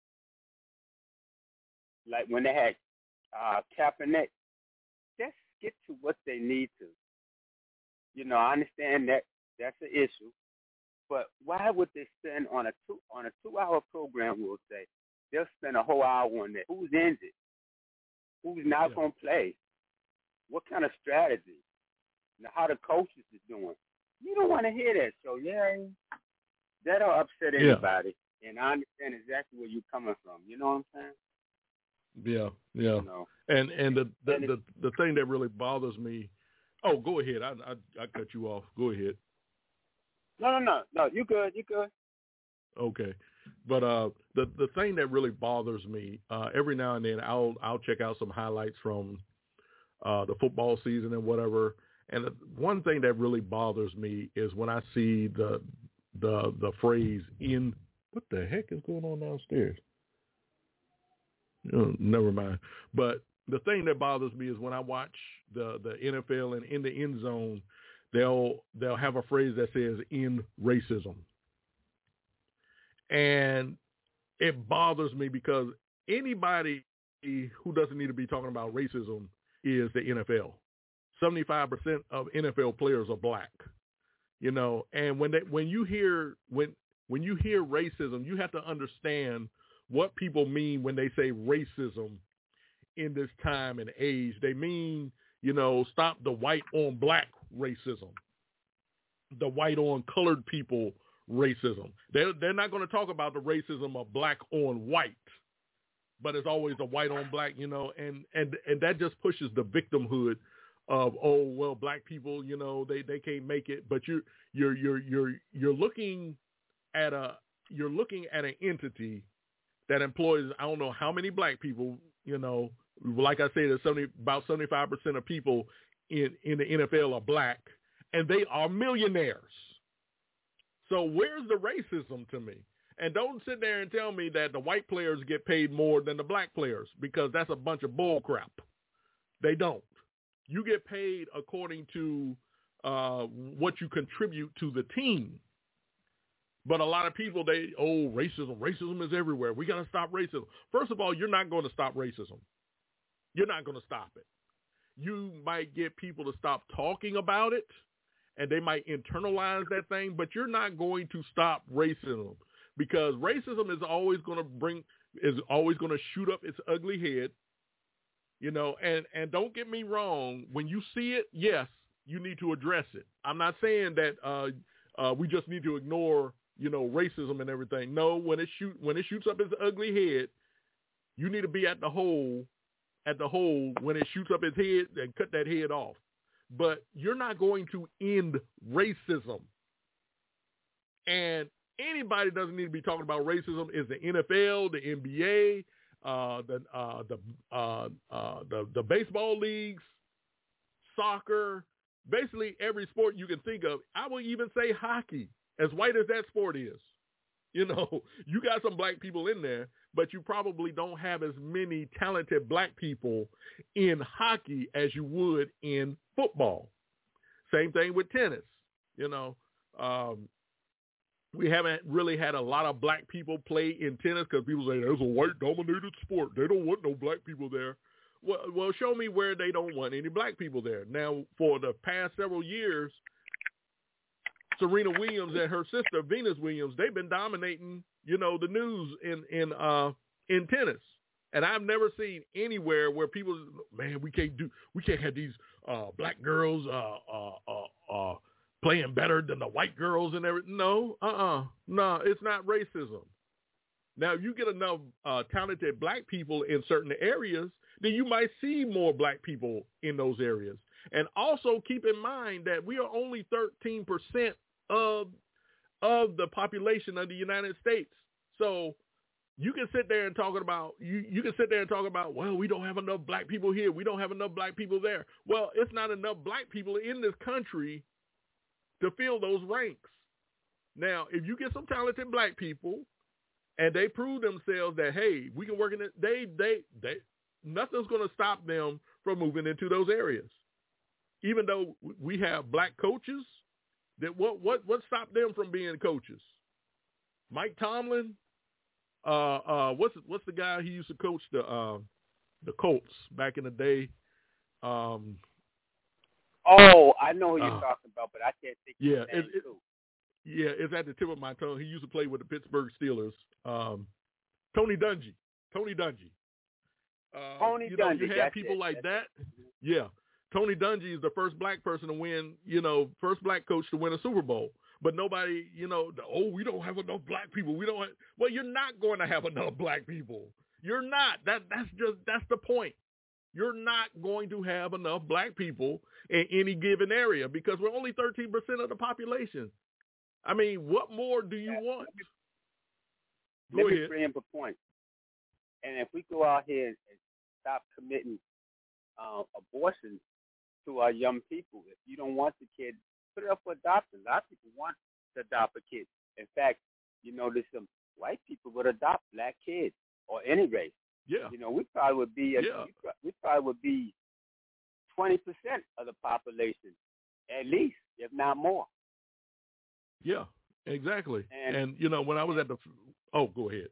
Like when they had uh, Kaepernick, just get to what they need to. You know, I understand that that's an issue, But why would they spend on a two on a two hour program? We'll say they'll spend a whole hour on that. Who's injured? Who's not yeah. going to play? What kind of strategy? Now, how the coaches is doing? You don't want to hear that. So yeah, that'll upset anybody. Yeah. And I understand exactly where you're coming from. You know what I'm saying? Yeah, yeah. You know. And and the the, and the the thing that really bothers me. Oh, go ahead. I I, I cut you off. Go ahead. No, no, no, no. You good? You good? Okay, but uh, the the thing that really bothers me, uh, every now and then I'll I'll check out some highlights from uh, the football season and whatever. And the one thing that really bothers me is when I see the the the phrase in what the heck is going on downstairs. Oh, never mind. But the thing that bothers me is when I watch the, the N F L and in the end zone, they'll they'll have a phrase that says "in racism," and it bothers me because anybody who doesn't need to be talking about racism is the N F L. seventy-five percent of N F L players are black, you know, and when they when you hear when when you hear racism, you have to understand what people mean when they say racism in this time and age. They mean, you know, stop the white on black racism, the white on colored people racism. They're, they're not going to talk about the racism of black on white, but it's always a white on black, you know, and, and, and that just pushes the victimhood of, oh, well, black people, you know, they, they can't make it. But you're, you're, you're, you're, you're looking at a, you're looking at an entity that employs, I don't know how many black people, you know, like I said, there's seventy, about seventy-five percent of people in, in the N F L are black, and they are millionaires. So where's the racism to me? And don't sit there and tell me that the white players get paid more than the black players, because that's a bunch of bull crap. They don't. You get paid according to uh, what you contribute to the team. But a lot of people, they, oh, racism, racism is everywhere. We got to stop racism. First of all, you're not going to stop racism. You're not going to stop it. You might get people to stop talking about it, and they might internalize that thing, but you're not going to stop racism, because racism is always going to bring, is always going to shoot up its ugly head, you know, and, and don't get me wrong. When you see it, yes, you need to address it. I'm not saying that uh, uh, we just need to ignore, you know, racism and everything. No, when it shoot when it shoots up its ugly head, you need to be at the hole, at the hole when it shoots up its head and cut that head off. But you're not going to end racism. And anybody doesn't need to be talking about racism is the N F L, the N B A, uh, the uh, the uh, uh, the the baseball leagues, soccer, basically every sport you can think of. I will even say hockey. As white as that sport is, you know, you got some black people in there, but you probably don't have as many talented black people in hockey as you would in football. Same thing with tennis. You know, um, we haven't really had a lot of black people play in tennis because people say there's a white-dominated sport. They don't want no black people there. Well, well, show me where they don't want any black people there. Now, for the past several years, Serena Williams and her sister Venus Williams, they've been dominating, you know, the news in in uh, in tennis. And I've never seen anywhere where people, man, we can't do, we can't have these uh, black girls uh, uh, uh, uh, playing better than the white girls and everything. No, uh-uh, no, it's not racism. Now, you get enough uh, talented black people in certain areas, then you might see more black people in those areas. And also keep in mind that we are only thirteen percent of of the population of the United States. So you can sit there and talk about you, you can sit there and talk about, well, we don't have enough black people here. We don't have enough black people there. Well, it's not enough black people in this country to fill those ranks. Now, if you get some talented black people and they prove themselves that, hey, we can work in it, they they they nothing's going to stop them from moving into those areas. Even though we have black coaches, that what what what stopped them from being coaches? Mike Tomlin, uh, uh, what's what's the guy he used to coach the uh, the Colts back in the day? Um, oh, I know who you're uh, talking about, but I can't think yeah, of his name it, too. Yeah, it's at the tip of my tongue. He used to play with the Pittsburgh Steelers. Um, Tony Dungy. Tony Dungy. Uh, Tony you know, Dungy. you have people it. like that's that. It. Yeah. Tony Dungy is the first black person to win, you know, first black coach to win a Super Bowl. But nobody, you know, oh, we don't have enough black people. We don't have, well, you're not going to have enough black people. You're not. That That's just, that's the point. You're not going to have enough black people in any given area because we're only thirteen percent of the population. I mean, what more do you want? Go Let ahead. me bring up a point. And if we go out here and stop committing uh, abortions to our young people, if you don't want the kid, put it up for adoption. A lot of people want to adopt a kid. In fact, you know, there's some white people would adopt black kids or any race. Yeah. You know, we probably would be, a, yeah. we, we probably would be twenty percent of the population, at least, if not more. Yeah, exactly. And, and, you know, when I was at the, oh, go ahead.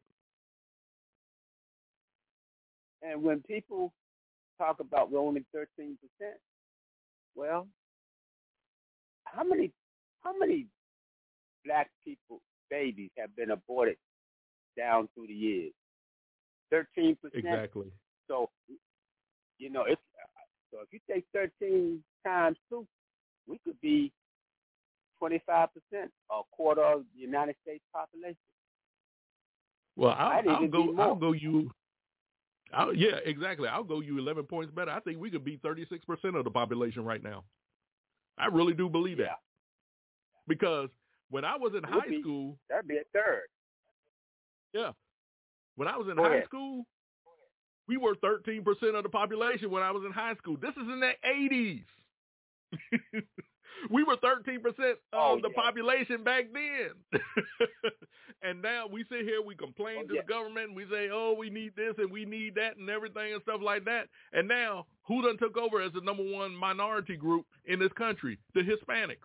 And when people talk about we're only thirteen percent, well, how many, how many black people, babies have been aborted down through the years? thirteen percent. Exactly. So, you know, if so, if you take thirteen times two, we could be twenty-five percent, or a quarter of the United States population. Well, I'll, I'll go. I'll go you. I'll, yeah, exactly. I'll go you eleven points better. I think we could be thirty-six percent of the population right now. I really do believe that. Yeah. Because when I was in high be, school, that'd be a third. Yeah. When I was in Go high ahead. school, we were thirteen percent of the population when I was in high school. This is in the eighties. We were thirteen percent of oh, the yeah. population back then. And now we sit here, we complain oh, to yeah. the government, and we say, oh, we need this and we need that and everything and stuff like that. And now who done took over as the number one minority group in this country? The Hispanics.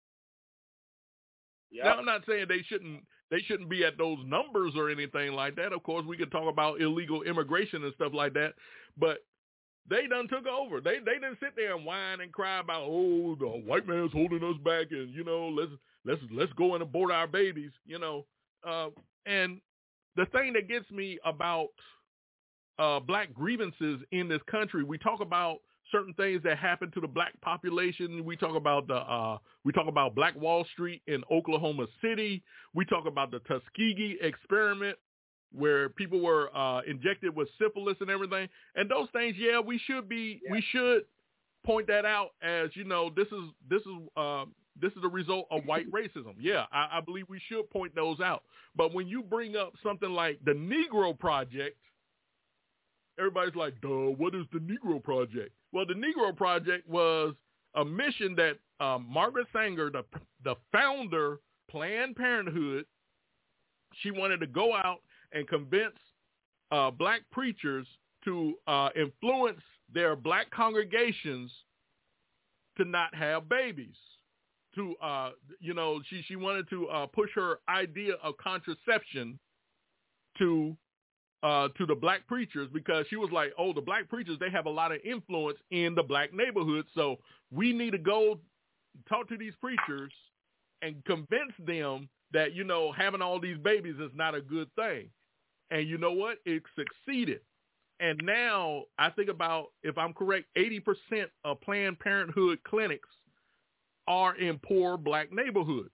Yep. Now, I'm not saying they shouldn't they shouldn't be at those numbers or anything like that. Of course, we can talk about illegal immigration and stuff like that, but they done took over. They they didn't sit there and whine and cry about, oh, the white man's holding us back, and you know, let's let's let's go and abort our babies, you know. Uh, and the thing that gets me about uh, black grievances in this country, we talk about certain things that happen to the black population. We talk about the uh, we talk about Black Wall Street in Oklahoma City. We talk about the Tuskegee experiment, where people were uh, injected with syphilis and everything. And those things, yeah, we should be, yeah. we should point that out as, you know, this is this is uh, this is a result of white racism. Yeah, I, I believe we should point those out. But when you bring up something like the Negro Project, everybody's like, duh, what is the Negro Project? Well, the Negro Project was a mission that um, Margaret Sanger, the the founder, Planned Parenthood, she wanted to go out and convince uh, black preachers to uh, influence their black congregations to not have babies. To uh, you know, she she wanted to uh, push her idea of contraception to uh, to the black preachers, because she was like, oh, the black preachers, they have a lot of influence in the black neighborhood, so we need to go talk to these preachers and convince them that, you know, having all these babies is not a good thing. And you know what? It succeeded. And now I think about, if I'm correct, eighty percent of Planned Parenthood clinics are in poor black neighborhoods.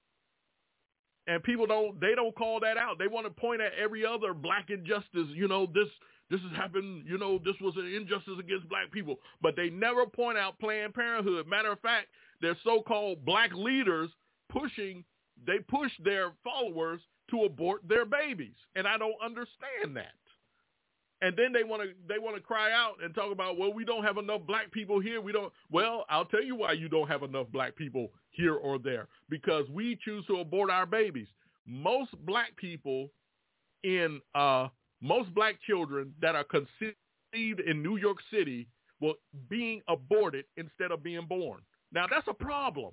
And people don't, they don't call that out. They want to point at every other black injustice. You know, this, this has happened, you know, this was an injustice against black people. But they never point out Planned Parenthood. Matter of fact, their so-called black leaders pushing, they push their followers to abort their babies. And I don't understand that. And then they want to they want to cry out and talk about, well, we don't have enough black people here. We don't. Well, I'll tell you why you don't have enough black people here or there. Because we choose to abort our babies. Most black people in uh, most black children that are conceived in New York City were being aborted instead of being born. Now, that's a problem.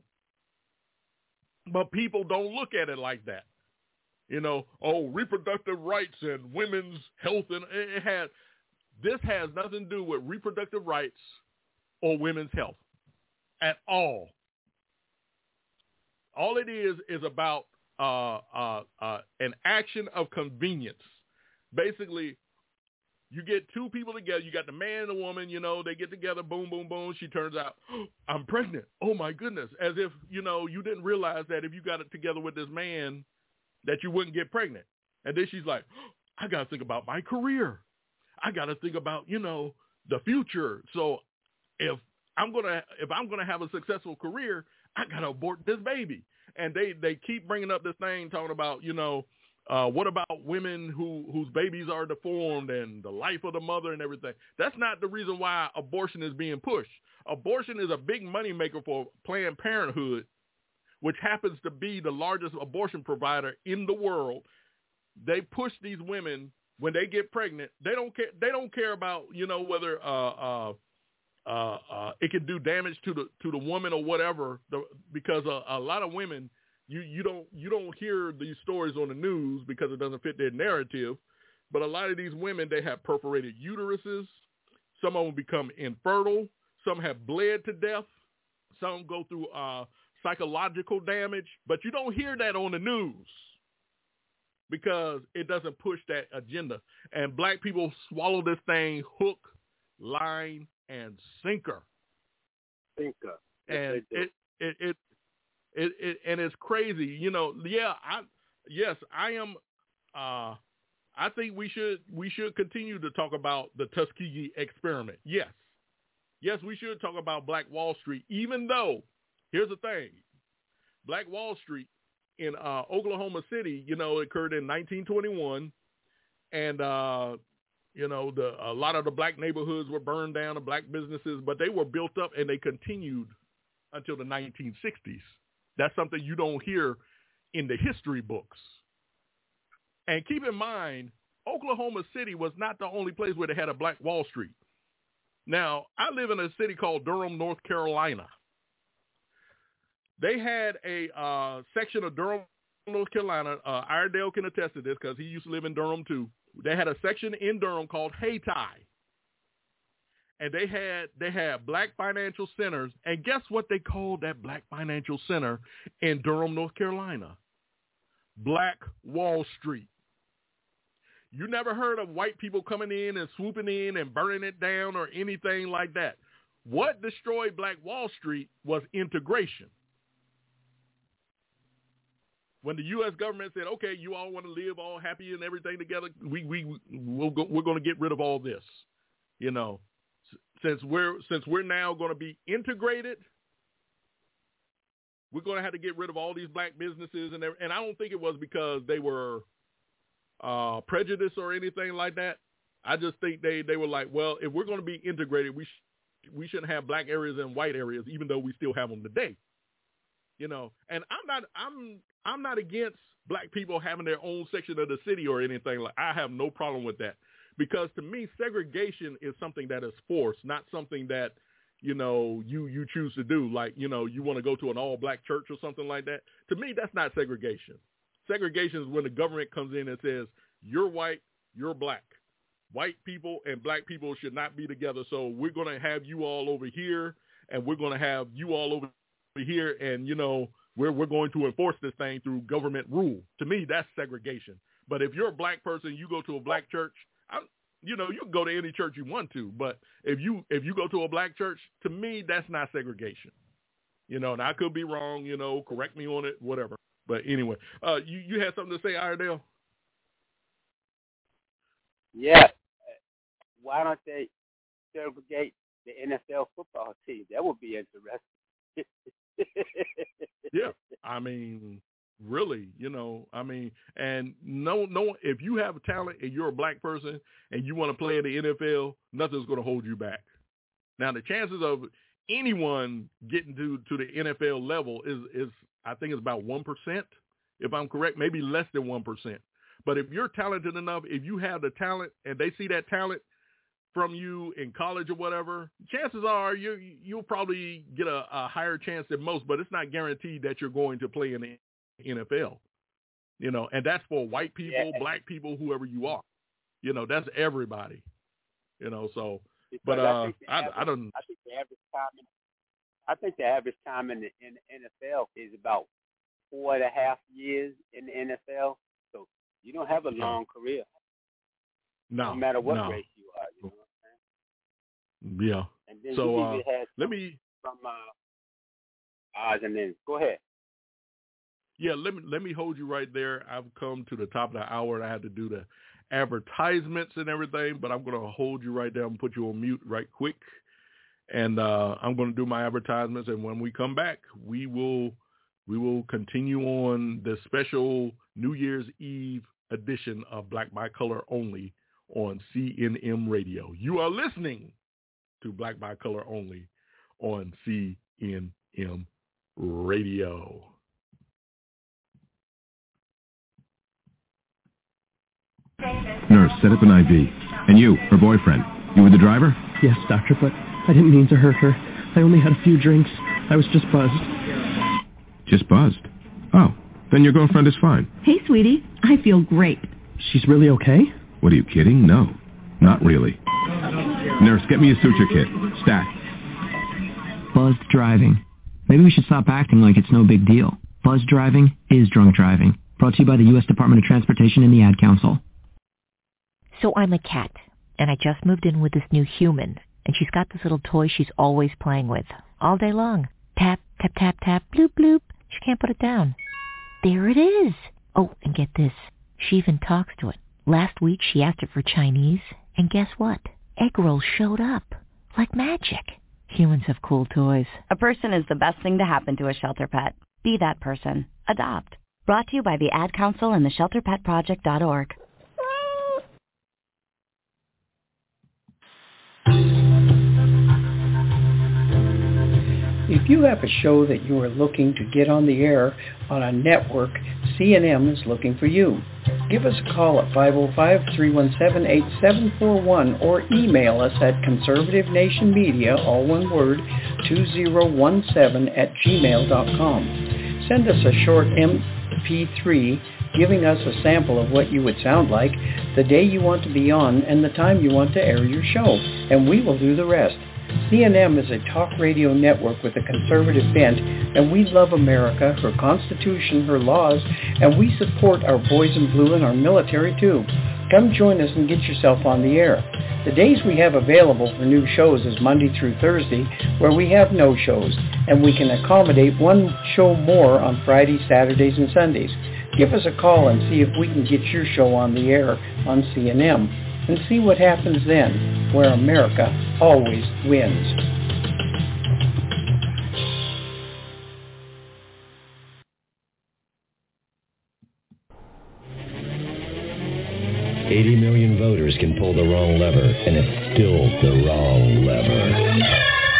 But people don't look at it like that. You know, oh, reproductive rights and women's health, and it has, this has nothing to do with reproductive rights or women's health at all. All it is is about uh, uh, uh, an action of convenience. Basically, you get two people together. You got the man and the woman, you know, they get together, boom, boom, boom. She turns out, oh, I'm pregnant. Oh, my goodness. As if, you know, you didn't realize that if you got it together with this man that you wouldn't get pregnant. And then she's like, oh, I got to think about my career. I got to think about, you know, the future. So if I'm going to if I'm going to have a successful career, I got to abort this baby. And they, they keep bringing up this thing talking about, you know, Uh, what about women who whose babies are deformed and the life of the mother and everything? That's not the reason why abortion is being pushed. Abortion is a big moneymaker for Planned Parenthood, which happens to be the largest abortion provider in the world. They push these women when they get pregnant. They don't care. They don't care about, you know, whether uh, uh, uh, uh, it can do damage to the to the woman or whatever. The, because a, a lot of women. You you don't you don't hear these stories on the news because it doesn't fit their narrative, but a lot of these women, they have perforated uteruses. Some of them become infertile. Some have bled to death. Some go through uh, psychological damage, but you don't hear that on the news because it doesn't push that agenda. And black people swallow this thing hook, line, and sinker. Sinker. And it it it. It, it, and it's crazy, you know. Yeah, I yes, I am. Uh, I think we should we should continue to talk about the Tuskegee experiment. Yes, yes, we should talk about Black Wall Street. Even though, here's the thing, Black Wall Street in uh, Oklahoma City, you know, occurred in nineteen twenty-one, and uh, you know, the a lot of the black neighborhoods were burned down, the black businesses, but they were built up and they continued until the nineteen sixties. That's something you don't hear in the history books. And keep in mind, Oklahoma City was not the only place where they had a Black Wall Street. Now, I live in a city called Durham, North Carolina. They had a uh, section of Durham, North Carolina. Uh, Iredale can attest to this because he used to live in Durham too. They had a section in Durham called Hayti. And they had they had black financial centers. And guess what they called that black financial center in Durham, North Carolina? Black Wall Street. You never heard of white people coming in and swooping in and burning it down or anything like that. What destroyed Black Wall Street was integration. When the U S government said, okay, you all want to live all happy and everything together, we, we, we'll go, we're going to get rid of all this, you know. Since we're since we're now going to be integrated, we're going to have to get rid of all these black businesses, and and I don't think it was because they were uh, prejudiced or anything like that. I just think they, they were like, well, if we're going to be integrated, we sh- we shouldn't have black areas and white areas, even though we still have them today. You know, and I'm not I'm I'm not against black people having their own section of the city or anything like. I have no problem with that. Because to me, segregation is something that is forced, not something that, you know, you, you choose to do. Like, you know, you want to go to an all-black church or something like that. To me, that's not segregation. Segregation is when the government comes in and says, you're white, you're black. White people and black people should not be together. So we're going to have you all over here, and we're going to have you all over here, and, you know, we're, we're going to enforce this thing through government rule. To me, that's segregation. But if you're a black person, you go to a black church, I, you know, you can go to any church you want to, but if you if you go to a black church, to me, that's not segregation. You know, and I could be wrong, you know, correct me on it, whatever. But anyway, uh, you, you had something to say, Iredale? Yeah. Why don't they segregate the N F L football team? That would be interesting. Yeah, I mean, really, you know, I mean, and no, no, if you have a talent and you're a black person and you want to play in the N F L, nothing's going to hold you back. Now, the chances of anyone getting to, to the N F L level is, is, I think it's about one percent, if I'm correct, maybe less than one percent. But if you're talented enough, if you have the talent and they see that talent from you in college or whatever, chances are you, you'll probably get a, a higher chance than most, but it's not guaranteed that you're going to play in the N F L, you know, and that's for white people, yeah. black people, whoever you are, you know, that's everybody, you know, so, because but uh, I, average, I don't, I think the average time, in, I think the average time in the, in the N F L is about four and a half years in the N F L. So you don't have a Yeah. long career. No, No matter what no. race you are, you know what I'm saying? Yeah. And then So you uh, even had let some, me, some uh, odds and ends. Go ahead. yeah, let me let me hold you right there. I've come to the top of the hour, and I had to do the advertisements and everything, but I'm going to hold you right there and put you on mute right quick, and uh, I'm going to do my advertisements. And when we come back, we will we will continue on the special New Year's Eve edition of Black by Color Only on C N M Radio. You are listening to Black by Color Only on C N M Radio. Nurse, set up an I V. And you, her boyfriend, you were the driver? Yes, doctor, but I didn't mean to hurt her. I only had a few drinks. I was just buzzed. Just buzzed? Oh, then your girlfriend is fine. Hey, sweetie. I feel great. She's really okay? What, are you kidding? No, not really. Nurse, get me a suture kit. Stat. Buzzed driving. Maybe we should stop acting like it's no big deal. Buzzed driving is drunk driving. Brought to you by the U S Department of Transportation and the Ad Council. So I'm a cat, and I just moved in with this new human, and she's got this little toy she's always playing with, all day long. Tap, tap, tap, tap, bloop, bloop. She can't put it down. There it is. Oh, and get this. She even talks to it. Last week she asked it for Chinese, and guess what? Egg rolls showed up. Like magic. Humans have cool toys. A person is the best thing to happen to a shelter pet. Be that person. Adopt. Brought to you by the Ad Council and the shelter pet project dot org. If you have a show that you are looking to get on the air on a network, C N M is looking for you. Give us a call at five oh five, three one seven, eight seven four one or email us at conservative nation media, all one word, two zero one seven at gmail dot com. Send us a short M P three giving us a sample of what you would sound like, the day you want to be on, and the time you want to air your show, and we will do the rest. C N M is a talk radio network with a conservative bent, and we love America, her Constitution, her laws, and we support our boys in blue and our military too. Come join us and get yourself on the air. The days we have available for new shows is Monday through Thursday, where we have no shows, and we can accommodate one show more on Fridays, Saturdays, and Sundays. Give us a call and see if we can get your show on the air on C N M, and see what happens then, where America always wins. eighty million voters can pull the wrong lever, and it's still the wrong lever.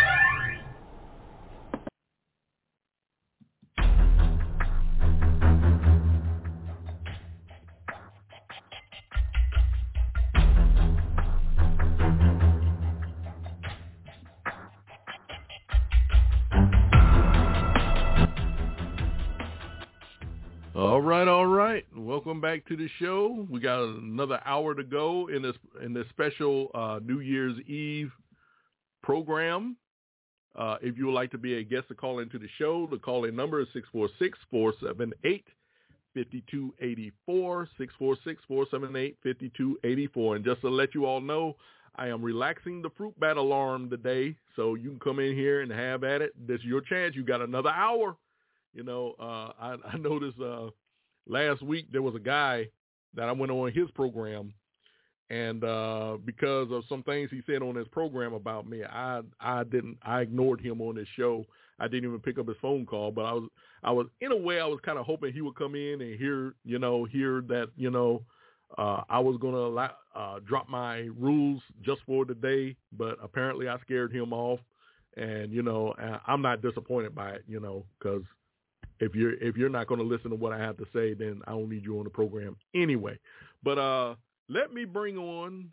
All right, all right. Welcome back to the show. We got another hour to go in this in this special uh, New Year's Eve program. Uh, if you would like to be a guest to call into the show, the call-in number is six four six, four seven eight, five two eight four, six four six, four seven eight, five two eight four. And just to let you all know, I am relaxing the fruit bat alarm today, so you can come in here and have at it. This is your chance. You got another hour. You know, uh, I, I noticed uh, last week there was a guy that I went on his program, and uh, because of some things he said on his program about me, I I didn't I ignored him on his show. I didn't even pick up his phone call, but I was I was in a way I was kind of hoping he would come in and hear you know hear that you know uh, I was gonna allow, uh, drop my rules just for today, but apparently I scared him off, and you know I'm not disappointed by it, you know, because If you're if you're not going to listen to what I have to say, then I don't need you on the program anyway. But uh, let me bring on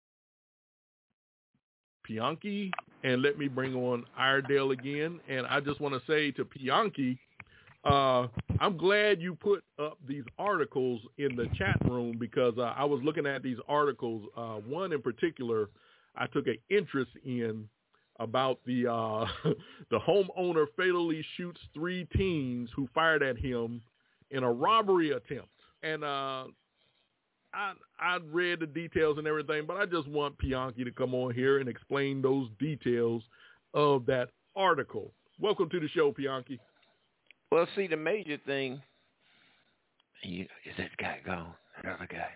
Pianki and let me bring on Iredale again. And I just want to say to Pianki, uh, I'm glad you put up these articles in the chat room because uh, I was looking at these articles. Uh, one in particular I took an interest in about the uh, the homeowner fatally shoots three teens who fired at him in a robbery attempt. And uh, I I read the details and everything, but I just want Pianki to come on here and explain those details of that article. Welcome to the show, Pianki. Well, see, the major thing you, is that guy gone? That other guy.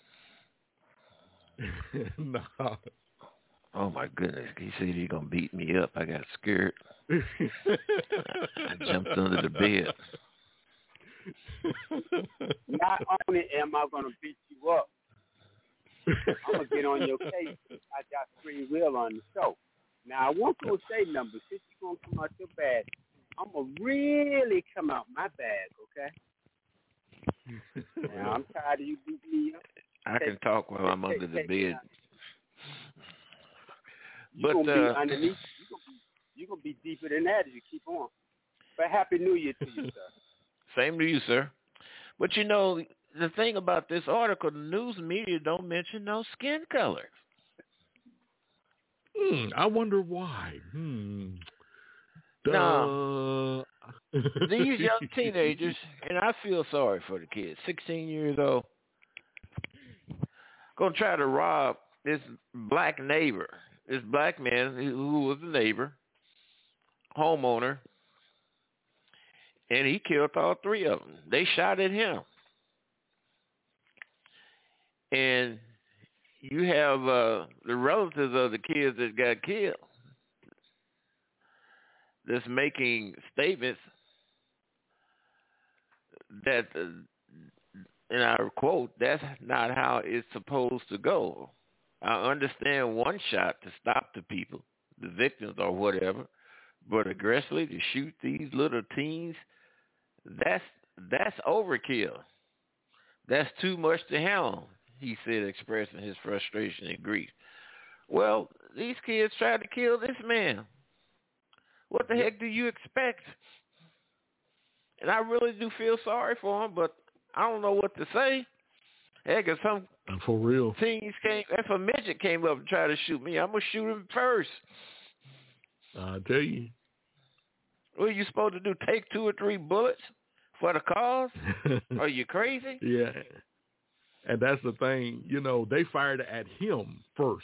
No. Oh my goodness! He said he's gonna beat me up. I got scared. I jumped under the bed. Not only am I gonna beat you up, I'm gonna get on your case. I got free will on the show. Now I won't go say numbers. Since you're gonna come out your bag, I'm gonna really come out my bag. Okay? Now I'm tired of you beating me up. I can talk while I'm under the bed. You're But gonna uh, be underneath. You're gonna be, you're gonna be deeper than that if you keep on. But Happy New Year to you, sir. Same to you, sir. But you know, the thing about this article, the news media don't mention no skin color. Hmm, I wonder why. Hmm. Now, these young teenagers, and I feel sorry for the kids, sixteen years old, gonna try to rob this black neighbor, this black man who was a neighbor, homeowner, and he killed all three of them. They shot at him. And you have uh, the relatives of the kids that got killed that's making statements that, uh, and I quote, that's not how it's supposed to go. I understand one shot to stop the people, the victims or whatever, but aggressively to shoot these little teens, that's that's overkill. That's too much to handle, he said, expressing his frustration and grief. Well, these kids tried to kill this man. What the heck do you expect? And I really do feel sorry for him, but I don't know what to say. Heck, if some for real teens came, if a midget came up and tried to shoot me, I'm gonna shoot him first. I tell you. What are you supposed to do? Take two or three bullets for the cause? Are you crazy? Yeah. And that's the thing, you know, they fired at him first.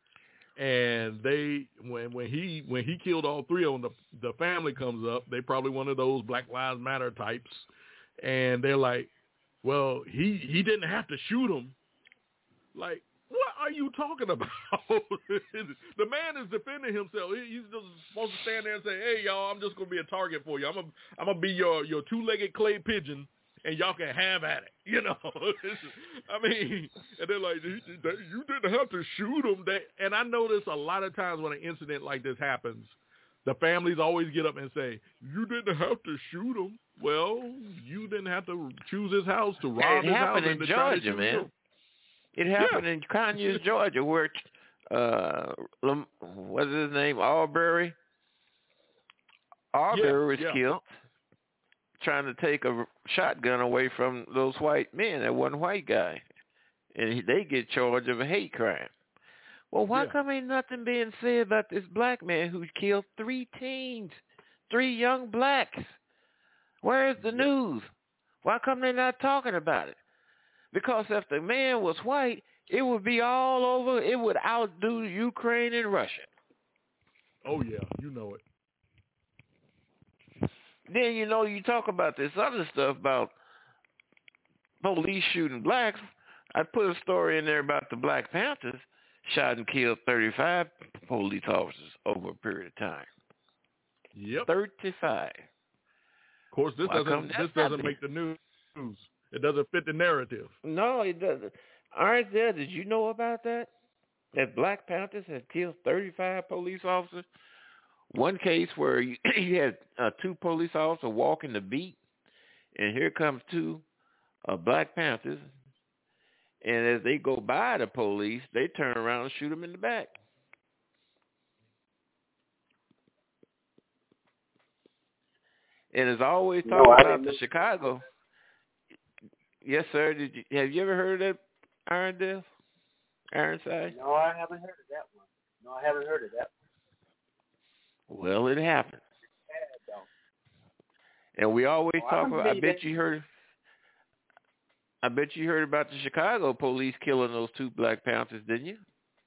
And they when when he when he killed all three of them, the, the family comes up. They probably one of those Black Lives Matter types. And they're like, well, he, he didn't have to shoot him. Like, what are you talking about? The man is defending himself. He, he's just supposed to stand there and say, hey, y'all, I'm just going to be a target for you. I'm going I'm to be your, your two-legged clay pigeon, and y'all can have at it. You know? I mean, and they're like, you didn't have to shoot him. That, and I notice a lot of times when an incident like this happens, the families always get up and say, you didn't have to shoot him. Well, you didn't have to choose his house to rob it his house. It happened in Georgia, man. Him. It happened yeah. in Conyers, Georgia, where, uh, what's his name, Arbery? Arbery yeah, was yeah. killed trying to take a shotgun away from those white men, that one white guy. And they get charged of a hate crime. Well, why yeah. come ain't nothing being said about this black man who killed three teens, three young blacks? Where's the news? Why come they not talking about it? Because if the man was white, it would be all over. It would outdo Ukraine and Russia. Oh, yeah. You know it. Then, you know, you talk about this other stuff about police shooting blacks. I put a story in there about the Black Panthers shot and killed thirty-five police officers over a period of time. Yep. thirty-five. Of course, this Why doesn't this doesn't make the news. It doesn't fit the narrative. No, it doesn't. Aren't there? Did you know about that? That Black Panthers had killed thirty-five police officers. One case where you, you had uh, two police officers walking the beat, and here comes two uh, Black Panthers, and as they go by the police, they turn around and shoot them in the back. And as I always talk no, about the Chicago. Yes, sir. Did you have you ever heard of that, Irondale? Ironside? No, I haven't heard of that one. No, I haven't heard of that Well, it happened. And we always Oh, talk I about, I believe bet it. you heard, I bet you heard about the Chicago police killing those two Black Panthers, didn't you?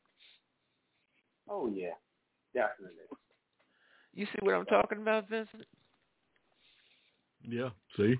Oh, yeah, definitely. You see what I'm talking about, Vincent? Yeah, see?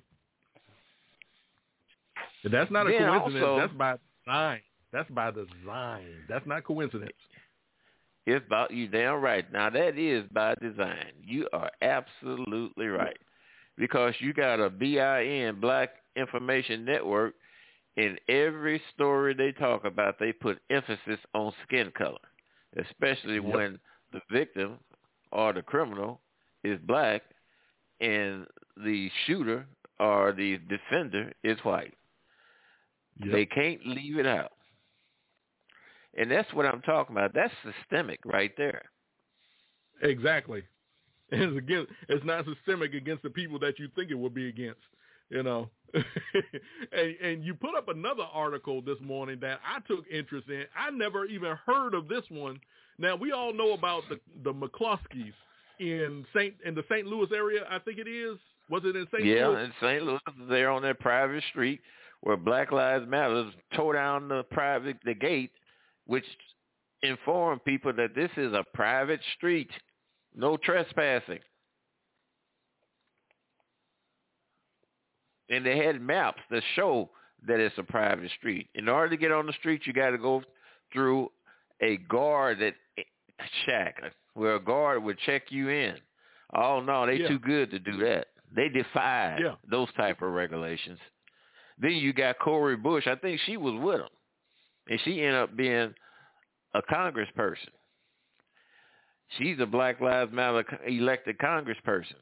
And that's not a Then coincidence. also, that's by design. That's by design. That's not coincidence. It's about, you damn right. Now, that is by design. You are absolutely right. Because you got a B I N, Black Information Network, in every story they talk about, they put emphasis on skin color, especially Yep. when the victim or the criminal is black and the shooter or the defender is white. Yep. They can't leave it out. And that's what I'm talking about. That's systemic right there. Exactly. And it's, again, it's not systemic against the people that you think it would be against, you know. and, and you put up another article this morning that I took interest in. I never even heard of this one. Now, we all know about the, the McCloskeys in Saint in the Saint Louis area, I think it is. Was it in Saint yeah, Louis? Yeah, in Saint Louis, they're on their private street where Black Lives Matter tore down the private the gate, which informed people that this is a private street, no trespassing. And they had maps that show that it's a private street. In order to get on the street, you got to go through a guarded shack where a guard would check you in. Oh, no, they Yeah. too good to do that. They defied Yeah. those type of regulations. Then you got Cori Bush. I think she was with them. And she ended up being a congressperson. She's a Black Lives Matter elected congressperson.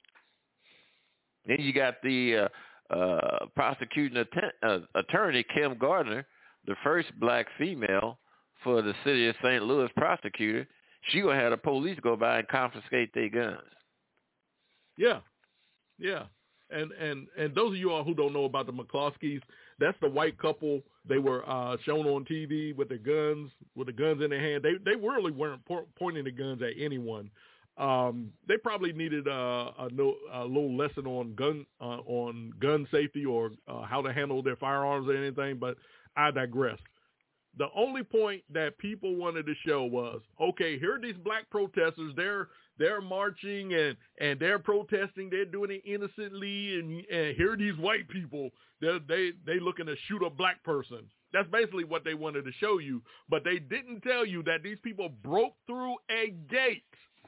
Then you got the uh, uh, prosecuting att- uh, attorney, Kim Gardner, the first black female for the city of Saint Louis prosecutor. She gonna have the police go by and confiscate their guns. Yeah, yeah. And, and, and those of you all who don't know about the McCloskeys, that's the white couple. They were uh, shown on T V with their guns, with the guns in their hand. They they really weren't po- pointing the guns at anyone. Um, they probably needed uh, a, no, a little lesson on gun uh, on gun safety or uh, how to handle their firearms or anything. But I digress. The only point that people wanted to show was, okay, here are these black protesters. They're they're marching and, and they're protesting. They're doing it innocently. And, and here are these white people. They're, they they looking to shoot a black person. That's basically what they wanted to show you. But they didn't tell you that these people broke through a gate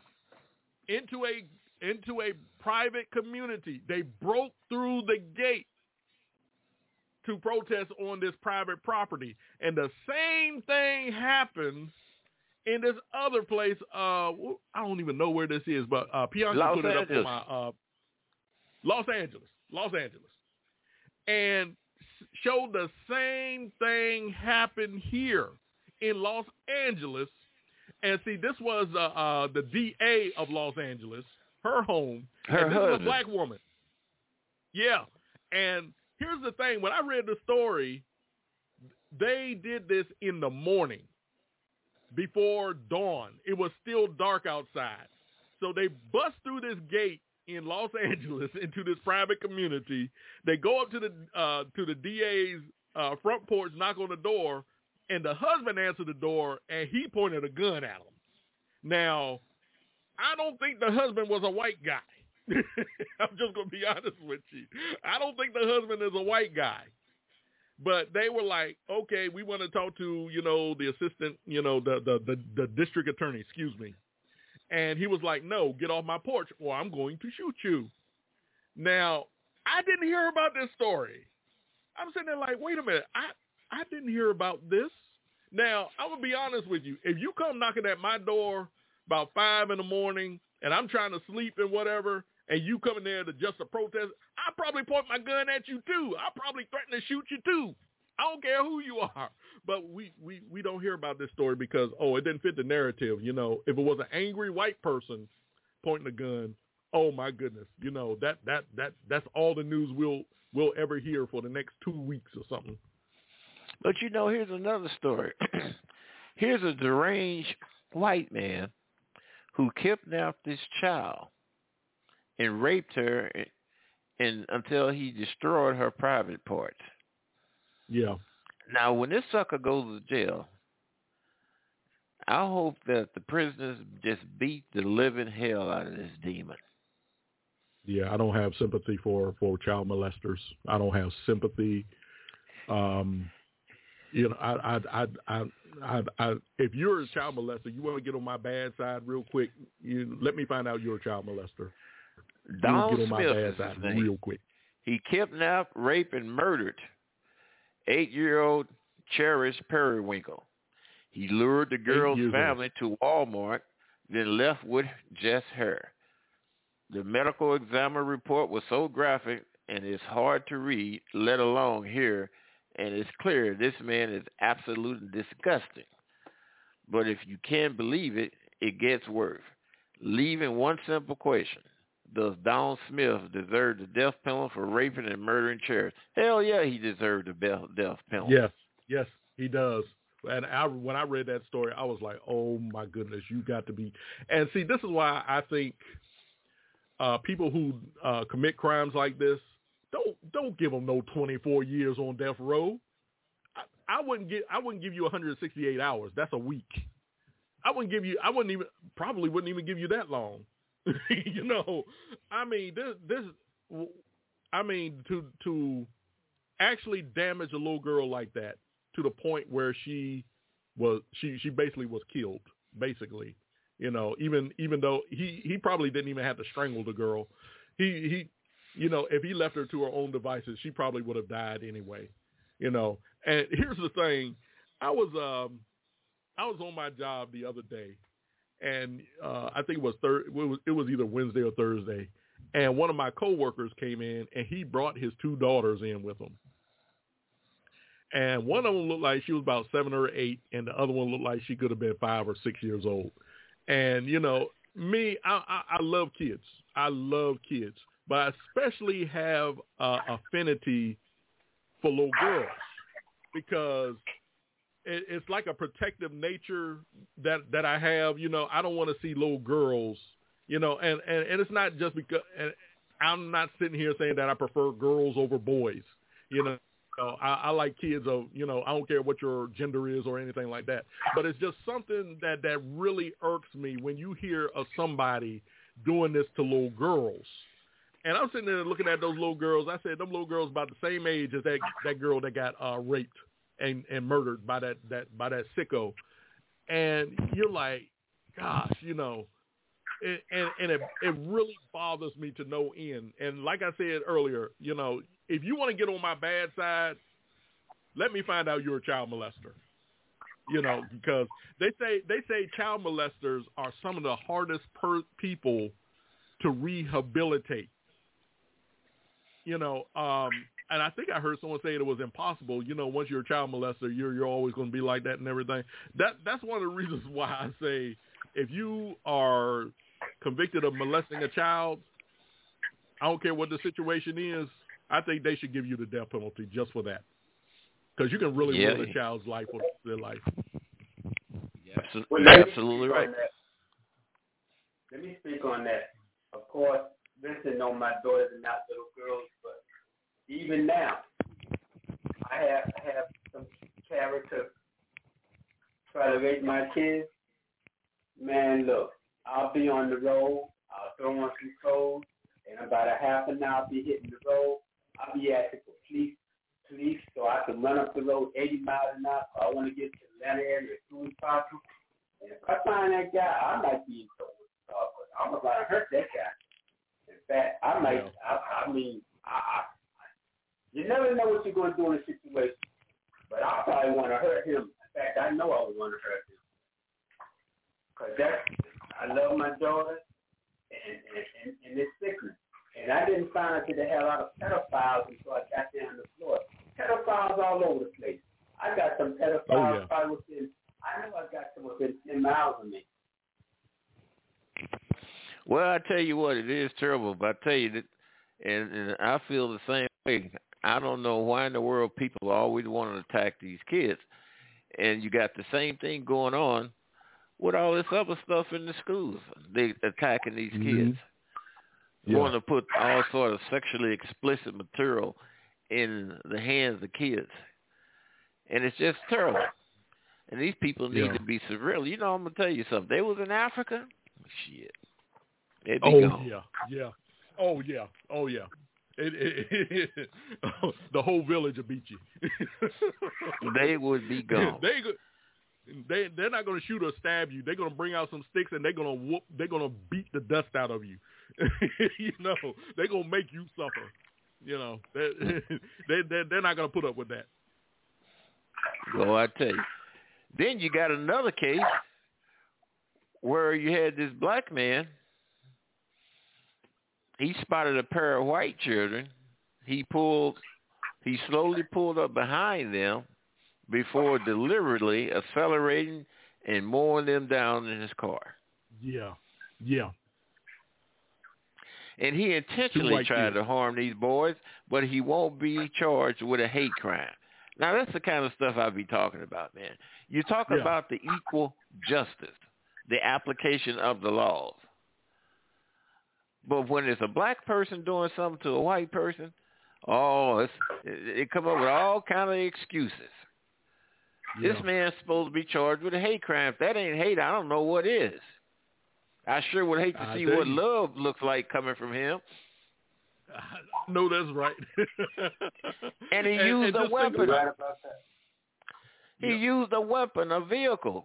into a into a private community. They broke through the gate to protest on this private property. And the same thing happens in this other place. Uh, I don't even know where this is, but uh, Bianca Los put it up Angeles. on my uh, Los Angeles, Los Angeles, and showed the same thing happen here in Los Angeles. And see, this was uh, uh, the D A of Los Angeles, her home. Her and this husband. is a black woman. Yeah, and here's the thing. When I read the story, they did this in the morning before dawn. It was still dark outside. So they bust through this gate in Los Angeles into this private community. They go up to the uh, to the D A's uh, front porch, knock on the door, and the husband answered the door, and he pointed a gun at him. Now, I don't think the husband was a white guy. I'm just going to be honest with you. I don't think the husband is a white guy. But they were like, okay, we want to talk to, you know, the assistant, you know, the, the, the, the district attorney, excuse me. And he was like, no, get off my porch or I'm going to shoot you. Now, I didn't hear about this story. I'm sitting there like, wait a minute. I, I didn't hear about this. Now, I will be honest with you. If you come knocking at my door about five in the morning and I'm trying to sleep and whatever, and you come in there to just a protest, I probably point my gun at you too. I probably threaten to shoot you too. I don't care who you are. But we, we, we don't hear about this story because, oh, it didn't fit the narrative. You know, if it was an angry white person pointing a gun, oh my goodness, you know, that, that, that, that's all the news we'll, we'll ever hear for the next two weeks or something. But, you know, here's another story. Here's a deranged white man who kidnapped this child and raped her and, and until he destroyed her private parts. Yeah. Now, when this sucker goes to jail, I hope that the prisoners just beat the living hell out of this demon. Yeah, I don't have sympathy for, for child molesters. I don't have sympathy. Um, you know, I, I, I, I, I, I, if you're a child molester, you want to get on my bad side real quick. You let me find out you're a child molester. Don get on my Smith bad is side his name. real quick. He kidnapped, raped, and murdered eight-year-old Cherish Periwinkle. He lured the girl's family old. to Walmart, then left with just her. The medical examiner report was so graphic and it's hard to read, let alone hear, and it's clear this man is absolutely disgusting. But if you can't believe it, it gets worse. Leaving one simple question. Does Don Smith deserve the death penalty for raping and murdering Cherish? Hell yeah, he deserved the death penalty. Yes, yes, he does. And I, when I read that story, I was like, oh, my goodness, you got to be. And see, this is why I think uh, people who uh, commit crimes like this, don't don't give them no twenty-four years on death row. I, I wouldn't get. I wouldn't give you one hundred sixty-eight hours. That's a week. I wouldn't give you. I wouldn't even. Probably wouldn't even give you that long. You know. I mean, this. This. I mean, to to actually damage a little girl like that to the point where she was. She she basically was killed. Basically, you know. Even even though he he probably didn't even have to strangle the girl. He he. You know, if he left her to her own devices, she probably would have died anyway. You know, and here's the thing: I was um, I was on my job the other day, and uh, I think it was thir- it was it was either Wednesday or Thursday, and one of my coworkers came in, and he brought his two daughters in with him, and one of them looked like she was about seven or eight, and the other one looked like she could have been five or six years old. And you know, me, I, I, I love kids. I love kids. But I especially have uh, affinity for little girls because it, it's like a protective nature that, that I have. You know, I don't want to see little girls, you know, and, and, and it's not just because and I'm not sitting here saying that I prefer girls over boys. You know, I, I like kids of, you know, I don't care what your gender is or anything like that. But it's just something that, that really irks me when you hear of somebody doing this to little girls. And I'm sitting there looking at those little girls. I said, them little girls about the same age as that, that girl that got uh, raped and, and murdered by that, that by that sicko. And you're like, gosh, you know, it, and, and it, it really bothers me to no end. And like I said earlier, you know, if you want to get on my bad side, let me find out you're a child molester. You know, because they say they say child molesters are some of the hardest per- people to rehabilitate. You know, um, and I think I heard someone say it was impossible. You know, once you're a child molester, you're you're always going to be like that and everything. That that's one of the reasons why I say if you are convicted of molesting a child, I don't care what the situation is, I think they should give you the death penalty just for that, because you can really yeah. ruin a child's life or their life. Yeah, absolutely, well, you're absolutely right. Let me speak on that. Of course, listen, no, my daughters are not little girls, but even now, I have I have some character try to raise my kids. Man, look, I'll be on the road. I'll throw on some clothes, and about a half an hour, I'll be hitting the road. I'll be asking for police, police, so I can run up the road eighty miles an hour. I want to get to the Atlanta area as soon as possible. And if I find that guy, I might be in trouble. I'm about to hurt that guy. In fact, I might, yeah. I, I mean, I, I, you never know what you're going to do in a situation, but I probably want to hurt him. In fact, I know I would want to hurt him. Because that's, I love my daughter, and, and, and, and it's sickening. And I didn't find out that they had a lot of pedophiles until I got there on the floor. Pedophiles all over the place. I got some pedophiles oh, yeah. probably within, I know I got some within ten miles of me. Well, I tell you what, it is terrible, but I tell you that, and, and I feel the same way. I don't know why in the world people always want to attack these kids. And you got the same thing going on with all this other stuff in the schools. They attacking these mm-hmm. kids. Yeah. Want to put all sort of sexually explicit material in the hands of kids. And it's just terrible. And these people need yeah. to be severe. You know, I'm going to tell you something. They was in Africa, shit. They'd be oh, gone. yeah, yeah. Oh, yeah. Oh, yeah. It, it, it, the whole village will beat you. They would be gone. They they they're not going to shoot or stab you. They're going to bring out some sticks and they're going to whoop. They're going to beat the dust out of you. You know, they're going to make you suffer. You know, they they they're, they're not going to put up with that. Well, I tell you. Then you got another case where you had this black man. He spotted a pair of white children. He pulled, he slowly pulled up behind them before deliberately accelerating and mowing them down in his car. Yeah, yeah. And he intentionally tried kids. to harm these boys, but he won't be charged with a hate crime. Now, that's the kind of stuff I'll be talking about, man. You talk yeah. about the equal justice, the application of the laws. But when it's a black person doing something to a white person, oh, it's, it, it come up with all kind of excuses. Yeah. This man's supposed to be charged with a hate crime. If that ain't hate, I don't know what is. I sure would hate to I see think... what love looks like coming from him. No, that's right. And he and, used and a weapon. Right about that. He yep. used a weapon, a vehicle.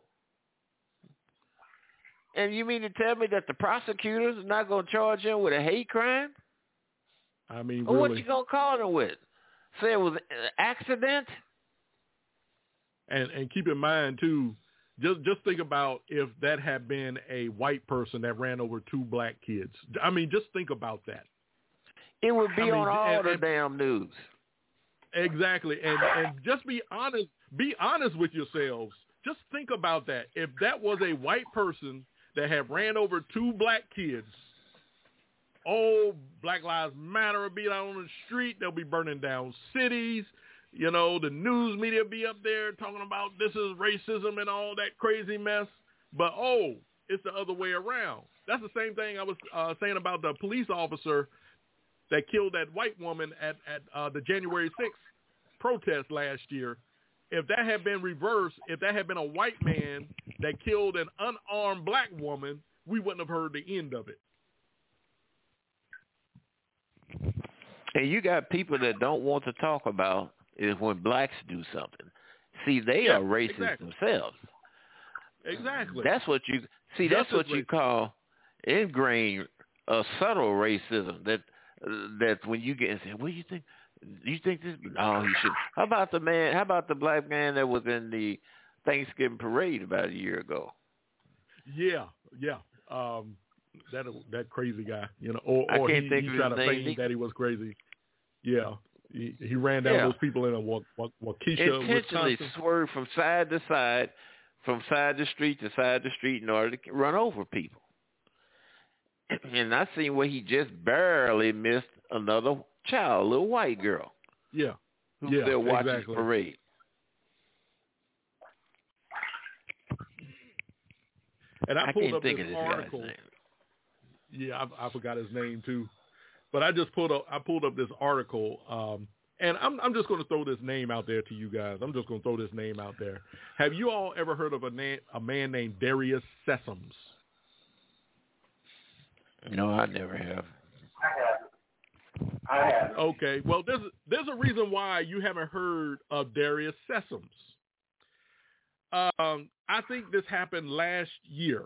And you mean to tell me that the prosecutors are not going to charge him with a hate crime? I mean, or really. what you going to call him with? Say it was an accident? And and keep in mind, too, just just think about if that had been a white person that ran over two black kids. I mean, just think about that. It would be I mean, on all and, the and, damn news. Exactly. And and just be honest. Be honest with yourselves. Just think about that. If that was a white person that had ran over two black kids, oh, Black Lives Matter will be out on the street. They'll be burning down cities. You know, the news media will be up there talking about this is racism and all that crazy mess. But, oh, it's the other way around. That's the same thing I was uh, saying about the police officer that killed that white woman at, at uh, the January sixth protest last year. If that had been reversed, if that had been a white man that killed an unarmed black woman, we wouldn't have heard the end of it. And you got people that don't want to talk about is when blacks do something. See, they yeah, are racist exactly. themselves. Exactly. That's what you see. That's Justice what you call ingrained, uh, subtle racism. That uh, that when you get and say, "What do you think? Do you think this?" Oh, you should. How about the man? How about the black man that was in the Thanksgiving parade about a year ago? Yeah, yeah. Um, that that crazy guy, you know, or, or I can't he, think he of tried his to name. feign that he was crazy. Yeah, he, he ran down yeah. those people in a Waukesha, intentionally Wisconsin. swerved from side to side, from side to street to side to street in order to run over people. And I seen where he just barely missed another child, a little white girl. Yeah, who's yeah, there watching exactly. the parade. And I, I pulled can't up think this of this article. guy's name. Yeah, I, I forgot his name too, but I just pulled up. I pulled up this article, um, and I'm I'm just going to throw this name out there to you guys. I'm just going to throw this name out there. Have you all ever heard of a name, a man named Darius Sessoms? No, I never have. I have. I have. Okay, well, there's there's a reason why you haven't heard of Darius Sessoms. Um, I think this happened last year.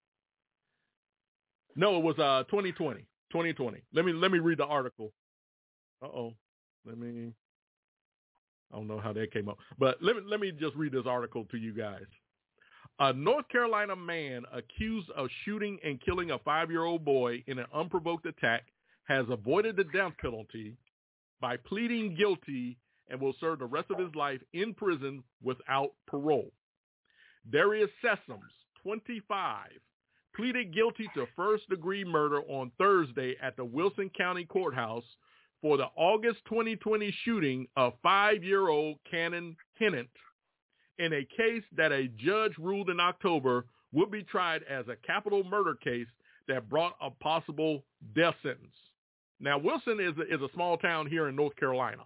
No, it was uh twenty twenty. twenty twenty. Let me let me read the article. Uh-oh. Let me I don't know how that came up. But let me let me just read this article to you guys. A North Carolina man accused of shooting and killing a five-year-old boy in an unprovoked attack has avoided the death penalty by pleading guilty and will serve the rest of his life in prison without parole. Darius Sessoms, twenty-five, pleaded guilty to first-degree murder on Thursday at the Wilson County Courthouse for the August twenty twenty shooting of five-year-old Cannon Hinnant in a case that a judge ruled in October would be tried as a capital murder case that brought a possible death sentence. Now, Wilson is a, is a small town here in North Carolina.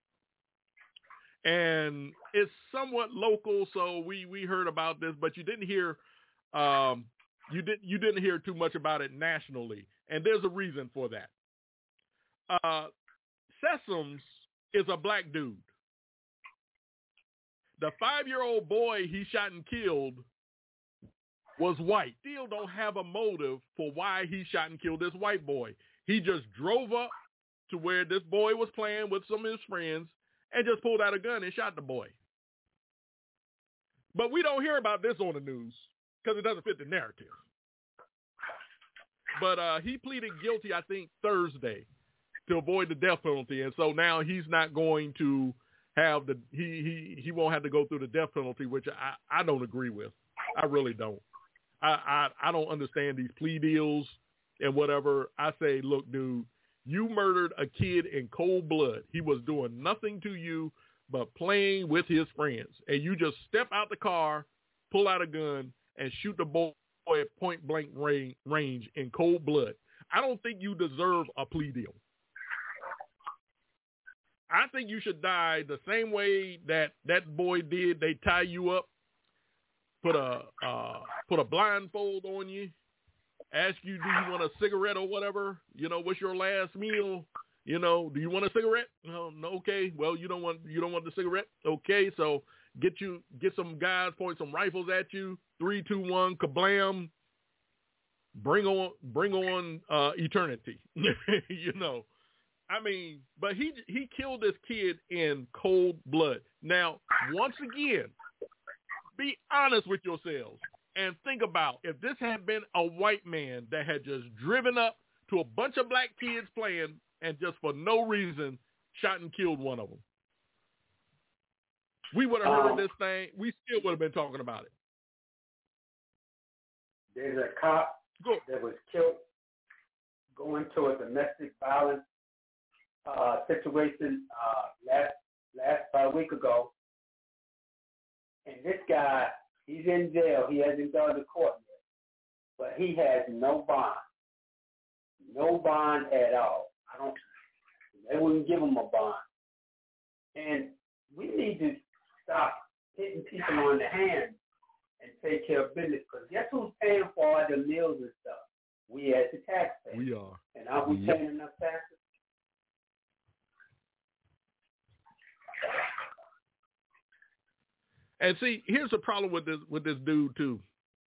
And it's somewhat local, so we, we heard about this, but you didn't hear um, you didn't you didn't hear too much about it nationally, and there's a reason for that. Uh, Sessoms is a black dude. The five-year-old boy he shot and killed was white. Still don't have a motive for why he shot and killed this white boy. He just drove up to where this boy was playing with some of his friends and just pulled out a gun and shot the boy. But we don't hear about this on the news because it doesn't fit the narrative. But uh, he pleaded guilty, I think, Thursday to avoid the death penalty. And so now he's not going to have the, he he, he won't have to go through the death penalty, which I, I don't agree with. I really don't. I, I, I don't understand these plea deals and whatever. I say, look, dude, you murdered a kid in cold blood. He was doing nothing to you but playing with his friends. And you just step out the car, pull out a gun, and shoot the boy at point-blank range in cold blood. I don't think you deserve a plea deal. I think you should die the same way that that boy did. They tie you up, put a uh, put a blindfold on you, ask you, do you want a cigarette or whatever? You know, what's your last meal? You know, do you want a cigarette? No, no, okay. Well, you don't want you don't want the cigarette. Okay, so get you get some guys point some rifles at you. Three, two, one, kablam. Bring on bring on uh, eternity. You know. I mean, but he he killed this kid in cold blood. Now, once again, be honest with yourselves and think about if this had been a white man that had just driven up to a bunch of black kids playing and just for no reason shot and killed one of them. We would have heard um, of this thing. We still would have been talking about it. There's a cop Go. that was killed going to a domestic violence Uh, situation uh, last last about a week ago, and this guy, he's in jail. He hasn't gone to court yet, but he has no bond, no bond at all. I don't. They wouldn't give him a bond, and we need to stop hitting people on the hand and take care of business. Because guess who's paying for all the meals and stuff? We as the taxpayers. We are. And aren't we yep. paying enough taxes? And see, here's the problem with this with this dude too.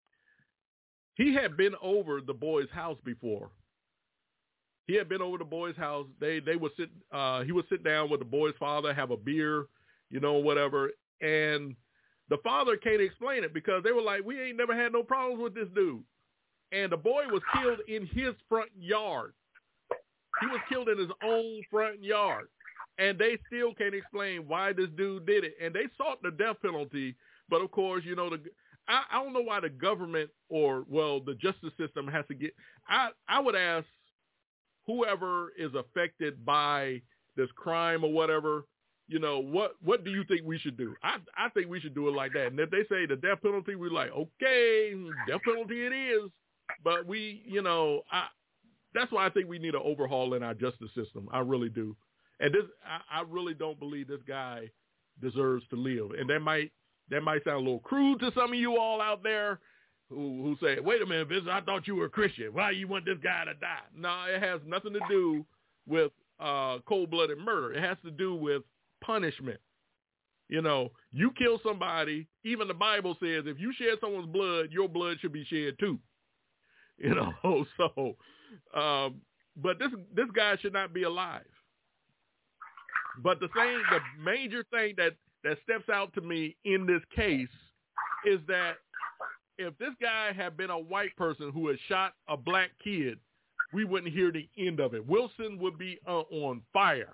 He had been over the boy's house before. He had been over the boy's house. They they would sit. Uh, he would sit down with the boy's father, have a beer, you know, whatever. And the father can't explain it because they were like, we ain't never had no problems with this dude. And the boy was killed in his front yard. He was killed in his own front yard. And they still can't explain why this dude did it. And they sought the death penalty. But, of course, you know, the I, I don't know why the government or, well, the justice system has to get I, – I would ask whoever is affected by this crime or whatever, you know, what what do you think we should do? I, I think we should do it like that. And if they say the death penalty, we're like, okay, death penalty it is. But we, you know, I, that's why I think we need an overhaul in our justice system. I really do. And this, I, I really don't believe this guy deserves to live. And that might that might sound a little crude to some of you all out there who, who say, wait a minute, Vince, I thought you were a Christian. Why you want this guy to die? No, it has nothing to do with uh, cold-blooded murder. It has to do with punishment. You know, you kill somebody, even the Bible says if you shed someone's blood, your blood should be shed too. You know, so, um, but this this guy should not be alive. But the thing, the major thing that, that steps out to me in this case is that if this guy had been a white person who had shot a black kid, we wouldn't hear the end of it. Wilson would be uh, on fire.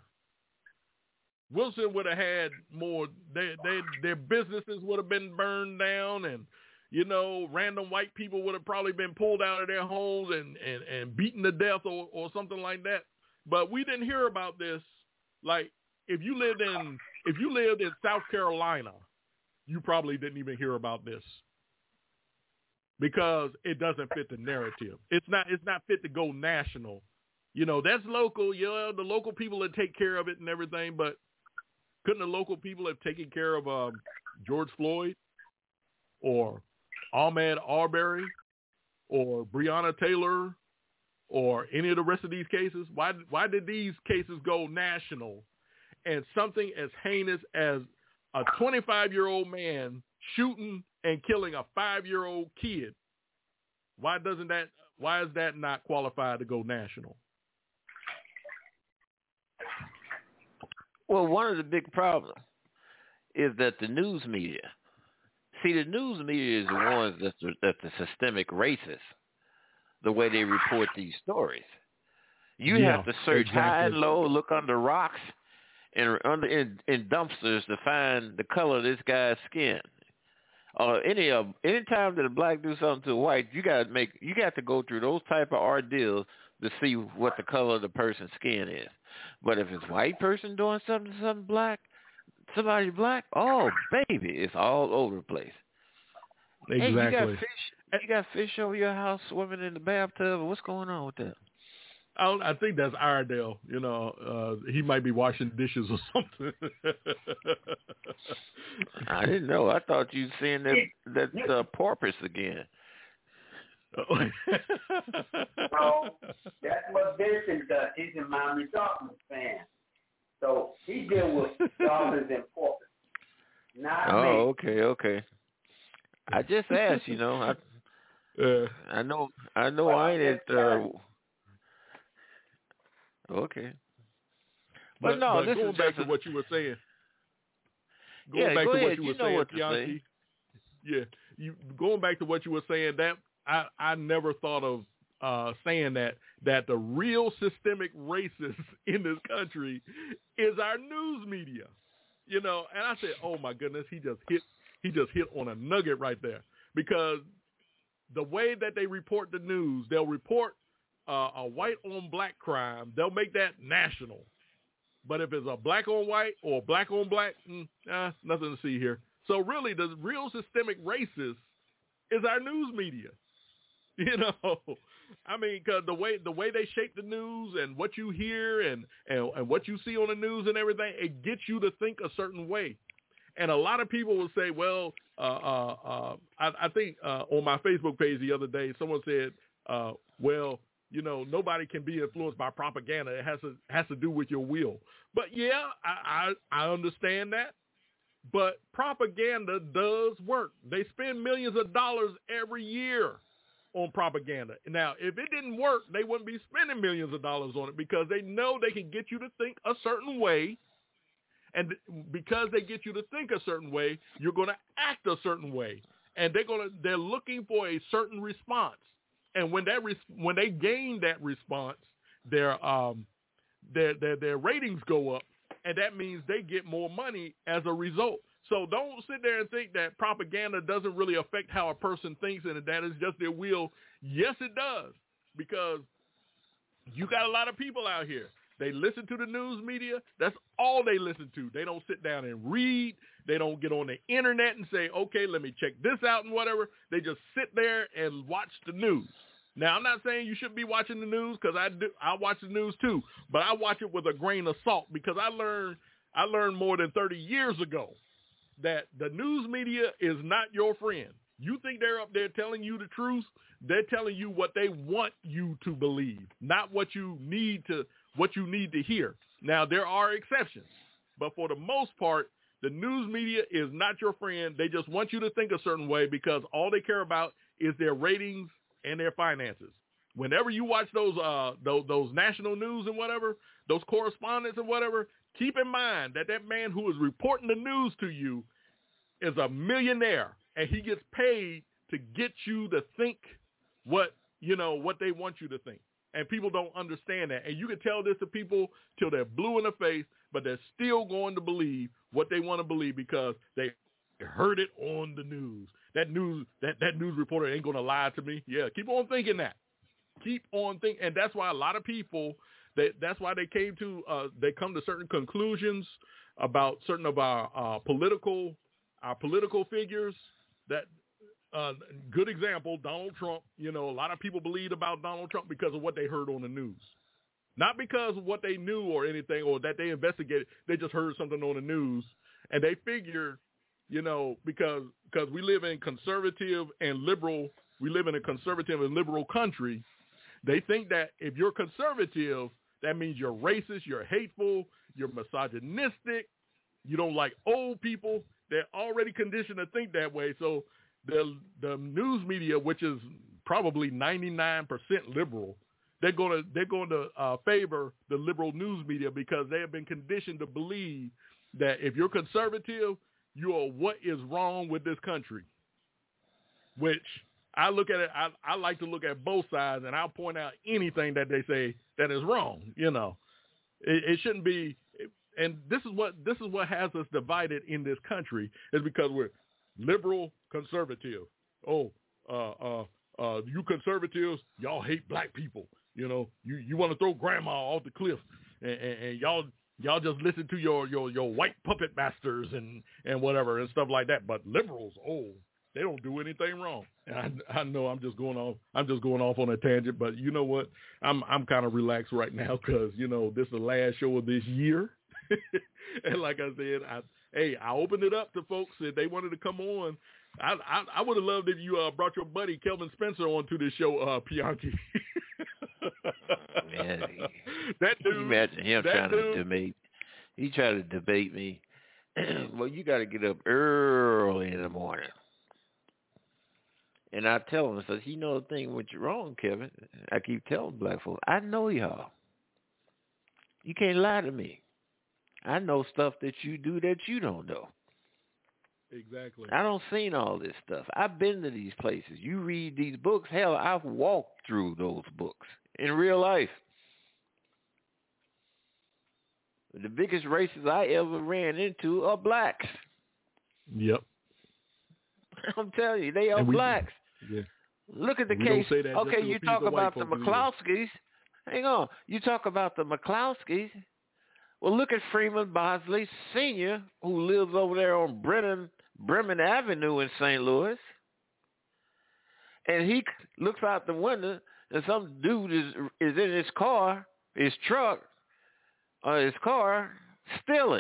Wilson would have had more, they, they, their businesses would have been burned down, and, you know, random white people would have probably been pulled out of their homes and, and, and beaten to death or, or something like that. But we didn't hear about this. Like, if you lived in if you lived in South Carolina, you probably didn't even hear about this. because it doesn't fit the narrative. It's not it's not fit to go national. You know, that's local. You know, the local people that take care of it and everything, but couldn't the local people have taken care of um, George Floyd or Ahmaud Arbery or Breonna Taylor or any of the rest of these cases? Why why did these cases go national? And something as heinous as a twenty-five-year-old man shooting and killing a five-year-old kid, why doesn't that? Why is that not qualified to go national? Well, one of the big problems is that the news media, see, the news media is the ones that's the, that's the systemic racists, the way they report these stories. You yeah, have to search exactly. high and low, look under rocks and under in, in dumpsters to find the color of this guy's skin. Or uh, any of any time that a black do something to a white, you got to make you got to go through those type of ordeals to see what the color of the person's skin is. But if it's a white person doing something to something black, somebody black, oh baby, it's all over the place. Exactly. Hey, you got fish. You got fish over your house swimming in the bathtub. What's going on with that? I, don't, I think that's Iredale. You know, uh, he might be washing dishes or something. I didn't know. I thought you seen that that uh, porpoise again. So that's what Vincent does. He's a Miami Dolphins fan. So he deals with dolphins and porpoise. Not oh, me. okay, okay. I just asked, you know. I, uh, I know, I know, well, I ain't at. Uh, okay. But, but no, but this going is back just to a, what you were saying. Going yeah, back go to ahead. what you were you know saying, what to Bianchi. say. Yeah, you going back to what you were saying. That I, I never thought of uh, saying that that the real systemic racist in this country is our news media. You know, and I said, oh my goodness, he just hit he just hit on a nugget right there, because the way that they report the news, they'll report uh, a white on black crime, they'll make that national. But if it's a black on white or black on black, mm, eh, nothing to see here. So really, the real systemic racist is our news media. You know, I mean, because the way the way they shape the news and what you hear and, and, and what you see on the news and everything, it gets you to think a certain way. And a lot of people will say, well, uh, uh, uh, I, I think uh, on my Facebook page the other day, someone said, uh, well, you know, nobody can be influenced by propaganda. It has to has to do with your will. But yeah, I, I, I understand that. But propaganda does work. They spend millions of dollars every year on propaganda. Now, if it didn't work, they wouldn't be spending millions of dollars on it, because they know they can get you to think a certain way. And because they get you to think a certain way, you're going to act a certain way. And they're going to they're looking for a certain response. And when that res- when they gain that response, their um their, their their ratings go up, and that means they get more money as a result. So don't sit there and think that propaganda doesn't really affect how a person thinks and that is just their will. Yes, it does, because you got a lot of people out here. They listen to the news media. That's all they listen to. They don't sit down and read. They don't get on the internet and say, okay, let me check this out and whatever. They just sit there and watch the news. Now, I'm not saying you shouldn't be watching the news, because I do. I watch the news too, but I watch it with a grain of salt, because I learned I learned more than thirty years ago that the news media is not your friend. You think they're up there telling you the truth? They're telling you what they want you to believe, not what you need to what you need to hear. Now, there are exceptions, but for the most part, the news media is not your friend. They just want you to think a certain way, because all they care about is their ratings and their finances. Whenever you watch those uh those, those national news and whatever, those correspondents and whatever, keep in mind that that man who is reporting the news to you is a millionaire, and he gets paid to get you to think what, you know, what they want you to think. And people don't understand that. And you can tell this to people till they're blue in the face, but they're still going to believe what they want to believe, because they heard it on the news. That news, that, that news reporter ain't going to lie to me. Yeah, keep on thinking that. Keep on thinking. And that's why a lot of people, they, that's why they came to, uh, they come to certain conclusions about certain of our uh, political, our political figures, that uh, good example, Donald Trump. You know, a lot of people believed about Donald Trump because of what they heard on the news. Not because of what they knew or anything or that they investigated. They just heard something on the news, and they figured, you know, because because we live in conservative and liberal, we live in a conservative and liberal country, they think that if you're conservative, that means you're racist, you're hateful, you're misogynistic, you don't like old people. They're already conditioned to think that way. So the the news media, which is probably ninety-nine percent liberal, they're going to they're going to uh, favor the liberal news media because they have been conditioned to believe that if you're conservative, you are what is wrong with this country. Which I look at it, I, I like to look at both sides, and I'll point out anything that they say that is wrong. You know, it, it shouldn't be. And this is what this is what has us divided in this country is because we're liberal, conservative. Oh, uh, uh, uh, you conservatives, y'all hate black people. You know, you, you want to throw grandma off the cliff, and, and, and y'all y'all just listen to your, your, your white puppet masters and, and whatever and stuff like that. But liberals, oh, they don't do anything wrong. And I, I know I'm just going off I'm just going off on a tangent, but you know what? I'm I'm kind of relaxed right now because you know this is the last show of this year. And like I said, I, hey, I opened it up to folks if they wanted to come on. I I, I would have loved if you uh, brought your buddy Kelvin Spencer onto the show, uh, Pianki. Man, that dude, imagine him that trying dude, to debate. He tried to debate me. Well, you got to get up early in the morning. And I tell him, I says, you know the thing went wrong, Kevin. I keep telling black folks, I know y'all. You can't lie to me. I know stuff that you do that you don't know. Exactly. I don't seen all this stuff. I've been to these places. You read these books. Hell, I've walked through those books in real life. The biggest races I ever ran into are blacks. Yep. I'm telling you, they are we, blacks. Yeah. Look at the we case. to Okay, you talk the about the McCloskeys. Hang on. You talk about the McCloskeys. Well, look at Freeman Bosley Senior, who lives over there on Brennan, Bremen Avenue in Saint Louis. And he looks out the window, and some dude is is in his car, his truck, or his car, stealing.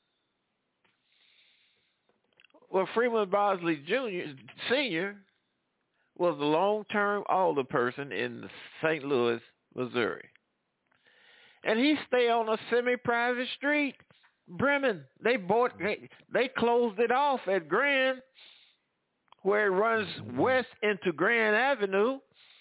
Well, Freeman Bosley Junior Senior was a long-term alderperson in Saint Louis, Missouri. And he stayed on a semi-private street, Bremen. They bought, they, they closed it off at Grand, where it runs west into Grand Avenue.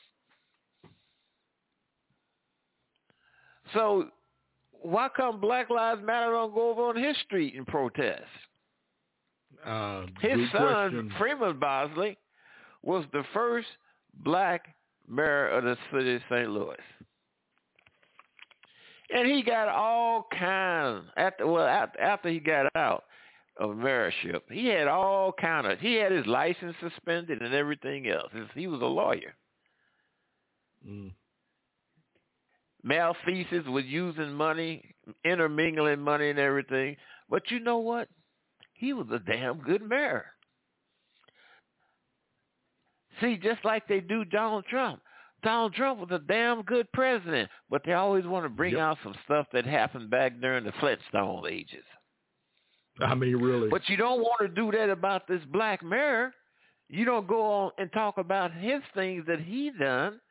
So why come Black Lives Matter don't go over on his street and protest? Uh, his son, question. Freeman Bosley, was the first black mayor of the city of Saint Louis. And he got all kinds after well after, after he got out of mayorship. He had all kind of he had his license suspended and everything else. He was a lawyer. Mm. Malfeasance with using money, intermingling money and everything. But you know what? He was a damn good mayor. See, just like they do Donald Trump. Donald Trump was a damn good president, but they always want to bring yep. out some stuff that happened back during the Flintstone ages. I mean, really. But you don't want to do that about this black mayor. You don't go on and talk about his things that he done.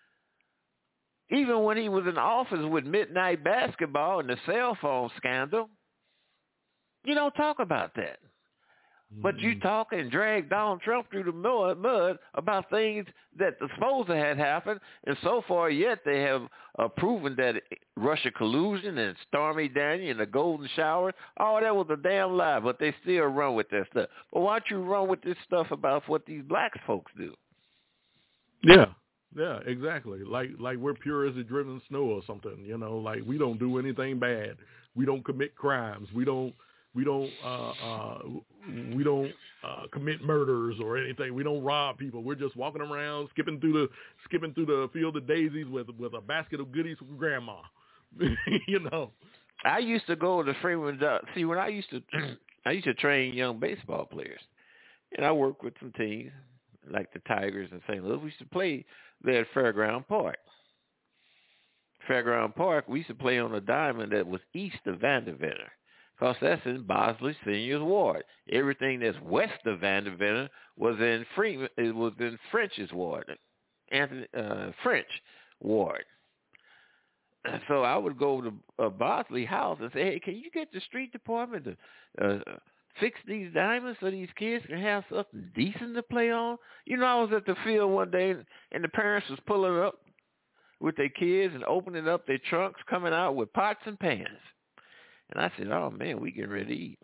Even when he was in office with Midnight Basketball and the cell phone scandal, you don't talk about that. But you talk and drag Donald Trump through the mud, mud about things that the supposed had happened, and so far yet they have uh, proven that Russia collusion and Stormy Daniels and the Golden Shower, all that was a damn lie, but they still run with that stuff. But why don't you run with this stuff about what these black folks do? Yeah, yeah, exactly. Like like we're pure as the driven snow or something, you know, like we don't do anything bad. We don't commit crimes. We don't We don't uh, uh, we don't uh, commit murders or anything. We don't rob people. We're just walking around, skipping through the skipping through the field of daisies with with a basket of goodies from grandma. You know. I used to go to Freeman. See, when I used to I used to train young baseball players, and I worked with some teams. like the Tigers in Saint Louis. We used to play there at Fairground Park. Fairground Park, we used to play on a diamond that was east of Vanderveer, because that's in Bosley Senior's ward. Everything that's west of Vanderveer was in Freeman, it was in French's ward, Anthony uh, French ward. So I would go to uh, Bosley House and say, hey, can you get the street department to uh, fix these diamonds so these kids can have something decent to play on? You know, I was at the field one day, and the parents was pulling up with their kids and opening up their trunks, coming out with pots and pans. And I said, oh, man, we getting ready to eat.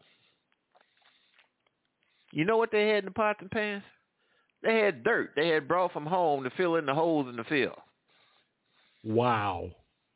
You know what they had in the pots and pans? They had dirt they had brought from home to fill in the holes in the field. Wow.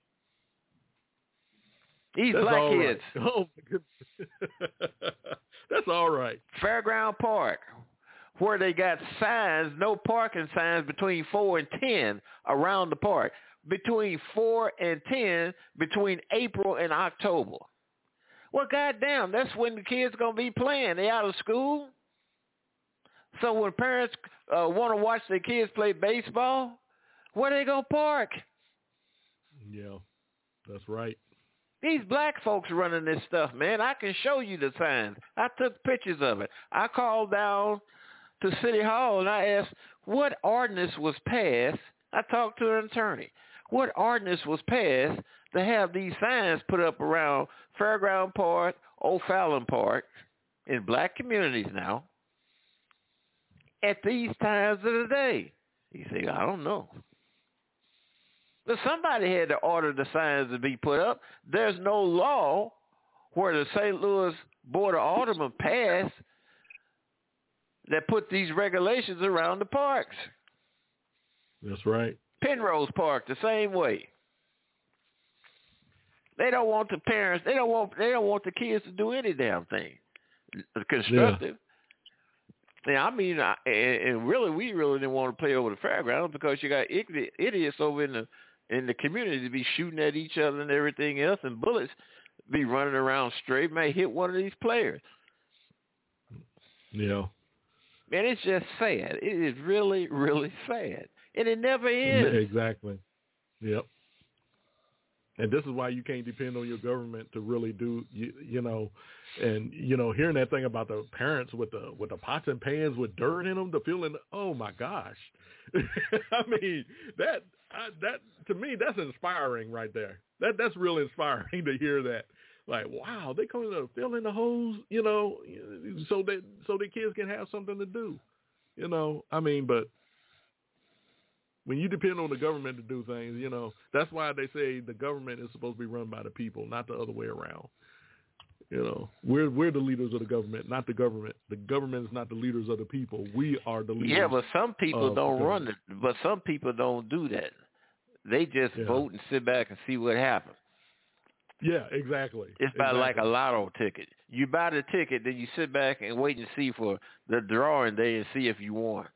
These That's black all kids. Right. Oh, my goodness. That's all right. Fairground Park, where they got signs, no parking signs between four and ten around the park. Between four and ten, between April and October. Well, goddamn, that's when the kids going to be playing. They out of school. So when parents uh, want to watch their kids play baseball, where they going to park? Yeah, that's right. These black folks running this stuff, man. I can show you the signs. I took pictures of it. I called down to City Hall and I asked, what ordinance was passed? I talked to an attorney. What ordinance was passed to have these signs put up around Fairground Park, O'Fallon Park, in black communities now, at these times of the day? He said, I don't know. But somebody had to order the signs to be put up. There's no law where the Saint Louis Board of Aldermen passed that put these regulations around the parks. That's right. Penrose Park, the same way. They don't want the parents. They don't want. They don't want the kids to do any damn thing constructive. Yeah, yeah I mean, I, and, and really, we really didn't want to play over the fairgrounds because you got idiots over in the in the community to be shooting at each other and everything else, and bullets be running around straight, may hit one of these players. Yeah. Man, it's just sad. It is really, really sad. And it never is. Exactly. Yep. And this is why you can't depend on your government to really do, you, you know, and, you know, hearing that thing about the parents with the with the pots and pans with dirt in them, the feeling, oh, my gosh. I mean, that, I, that to me, that's inspiring right there. That That's real inspiring to hear that. Like, wow, they come to fill in the holes, you know, so that so the kids can have something to do, you know. I mean, but when you depend on the government to do things, you know, that's why they say the government is supposed to be run by the people, not the other way around. You know, we're we're the leaders of the government, not the government. The government is not the leaders of the people. We are the leaders. Yeah, but some people don't run it. But some people don't do that. They just yeah. vote and sit back and see what happens. Yeah, exactly. It's about exactly. like a lotto ticket. You buy the ticket, then you sit back and wait and see for the drawing day and see if you won.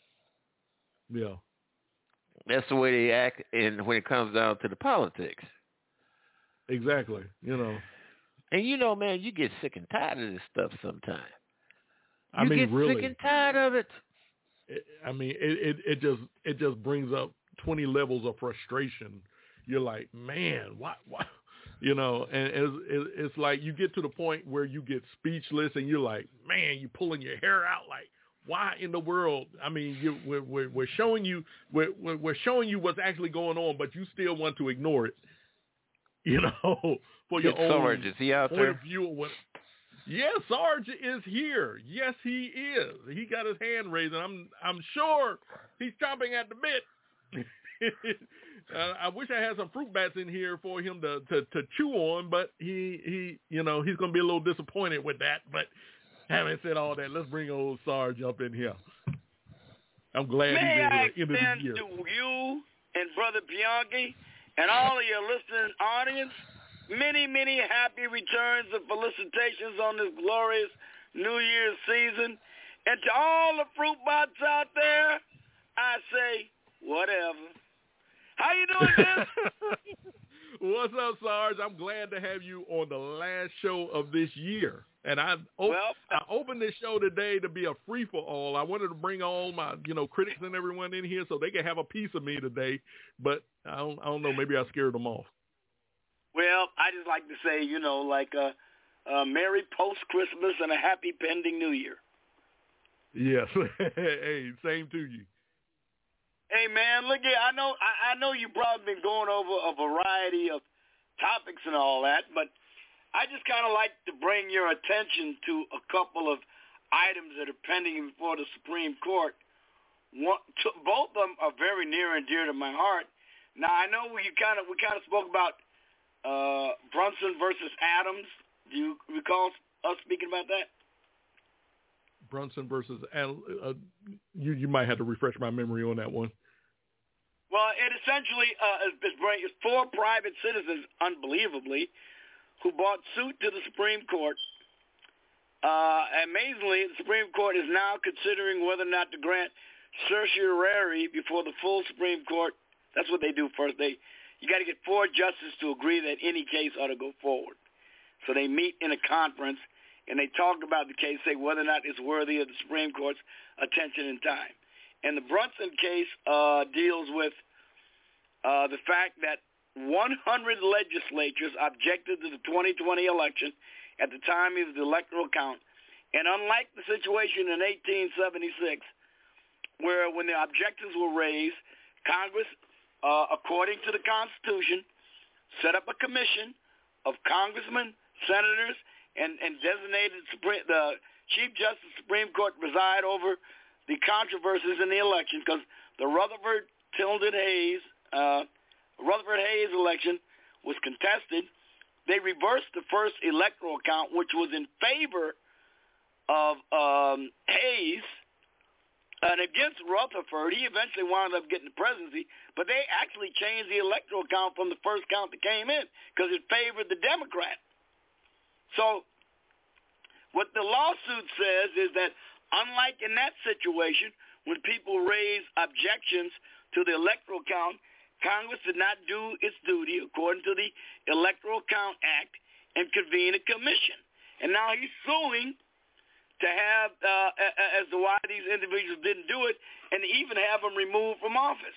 Yeah. That's the way they act and when it comes down to the politics. Exactly. You know. And you know, man, you get sick and tired of this stuff sometimes. I you mean, get really. sick and tired of it. it I mean, it, it, it just it just brings up twenty levels of frustration. You're like, man, why why You know, and it's, it's like you get to the point where you get speechless and you're like, man, you're pulling your hair out like, why in the world? I mean, you, we're, we're, we're showing you we're, we're showing you what's actually going on, but you still want to ignore it, you know, for your Get own Sarge, is he out point there? of view. Of what, yes, Sarge is here. Yes, he is. He got his hand raised, and I'm I'm sure he's chomping at the bit. Uh, I wish I had some fruit bats in here for him to, to, to chew on, but he, he you know, he's going to be a little disappointed with that. But having said all that, let's bring old Sarge up in here. I'm glad May he's able I to end of the year. to you and Brother Bianchi and all of your listening audience many, many happy returns and felicitations on this glorious New Year's season. And to all the fruit bats out there, I say, whatever. How you doing, man? What's up, Sarge? I'm glad to have you on the last show of this year. And I, op- well, I opened this show today to be a free-for-all. I wanted to bring all my, you know, critics and everyone in here so they could have a piece of me today. But I don't, I don't know, maybe I scared them off. Well, I just like to say, you know, like a, a Merry post-Christmas and a Happy pending New Year. Yes. Hey, same to you. Hey, man, look here. I know, I, I know you've probably been going over a variety of topics and all that, but I just kind of like to bring your attention to a couple of items that are pending before the Supreme Court. One, to, both of them are very near and dear to my heart. Now, I know we kind of we kind of spoke about uh, Brunson versus Adams. Do you recall us speaking about that? Brunson versus uh, you. You might have to refresh my memory on that one. Well, it essentially uh, is, is four private citizens, unbelievably, who brought suit to the Supreme Court. Uh, amazingly, the Supreme Court is now considering whether or not to grant certiorari before the full Supreme Court. That's what they do first. They, you got to get four justices to agree that any case ought to go forward. So they meet in a conference, and they talk about the case, say whether or not it's worthy of the Supreme Court's attention and time. And the Brunson case uh, deals with uh, the fact that one hundred legislatures objected to the twenty twenty election at the time of the electoral count. And unlike the situation in eighteen seventy-six, where when the objections were raised, Congress, uh, according to the Constitution, set up a commission of congressmen, senators, and, and designated Supreme, the Chief Justice of the Supreme Court preside over the controversies in the election, because the Rutherford Tilden Hayes uh, Rutherford Hayes election was contested. They reversed the first electoral count, which was in favor of um, Hayes, and against Rutherford. He eventually wound up getting the presidency, but they actually changed the electoral count from the first count that came in because it favored the Democrat. So what the lawsuit says is that unlike in that situation, when people raise objections to the electoral count, Congress did not do its duty according to the Electoral Count Act and convene a commission. And now he's suing to have, uh, as to why these individuals didn't do it, and even have them removed from office.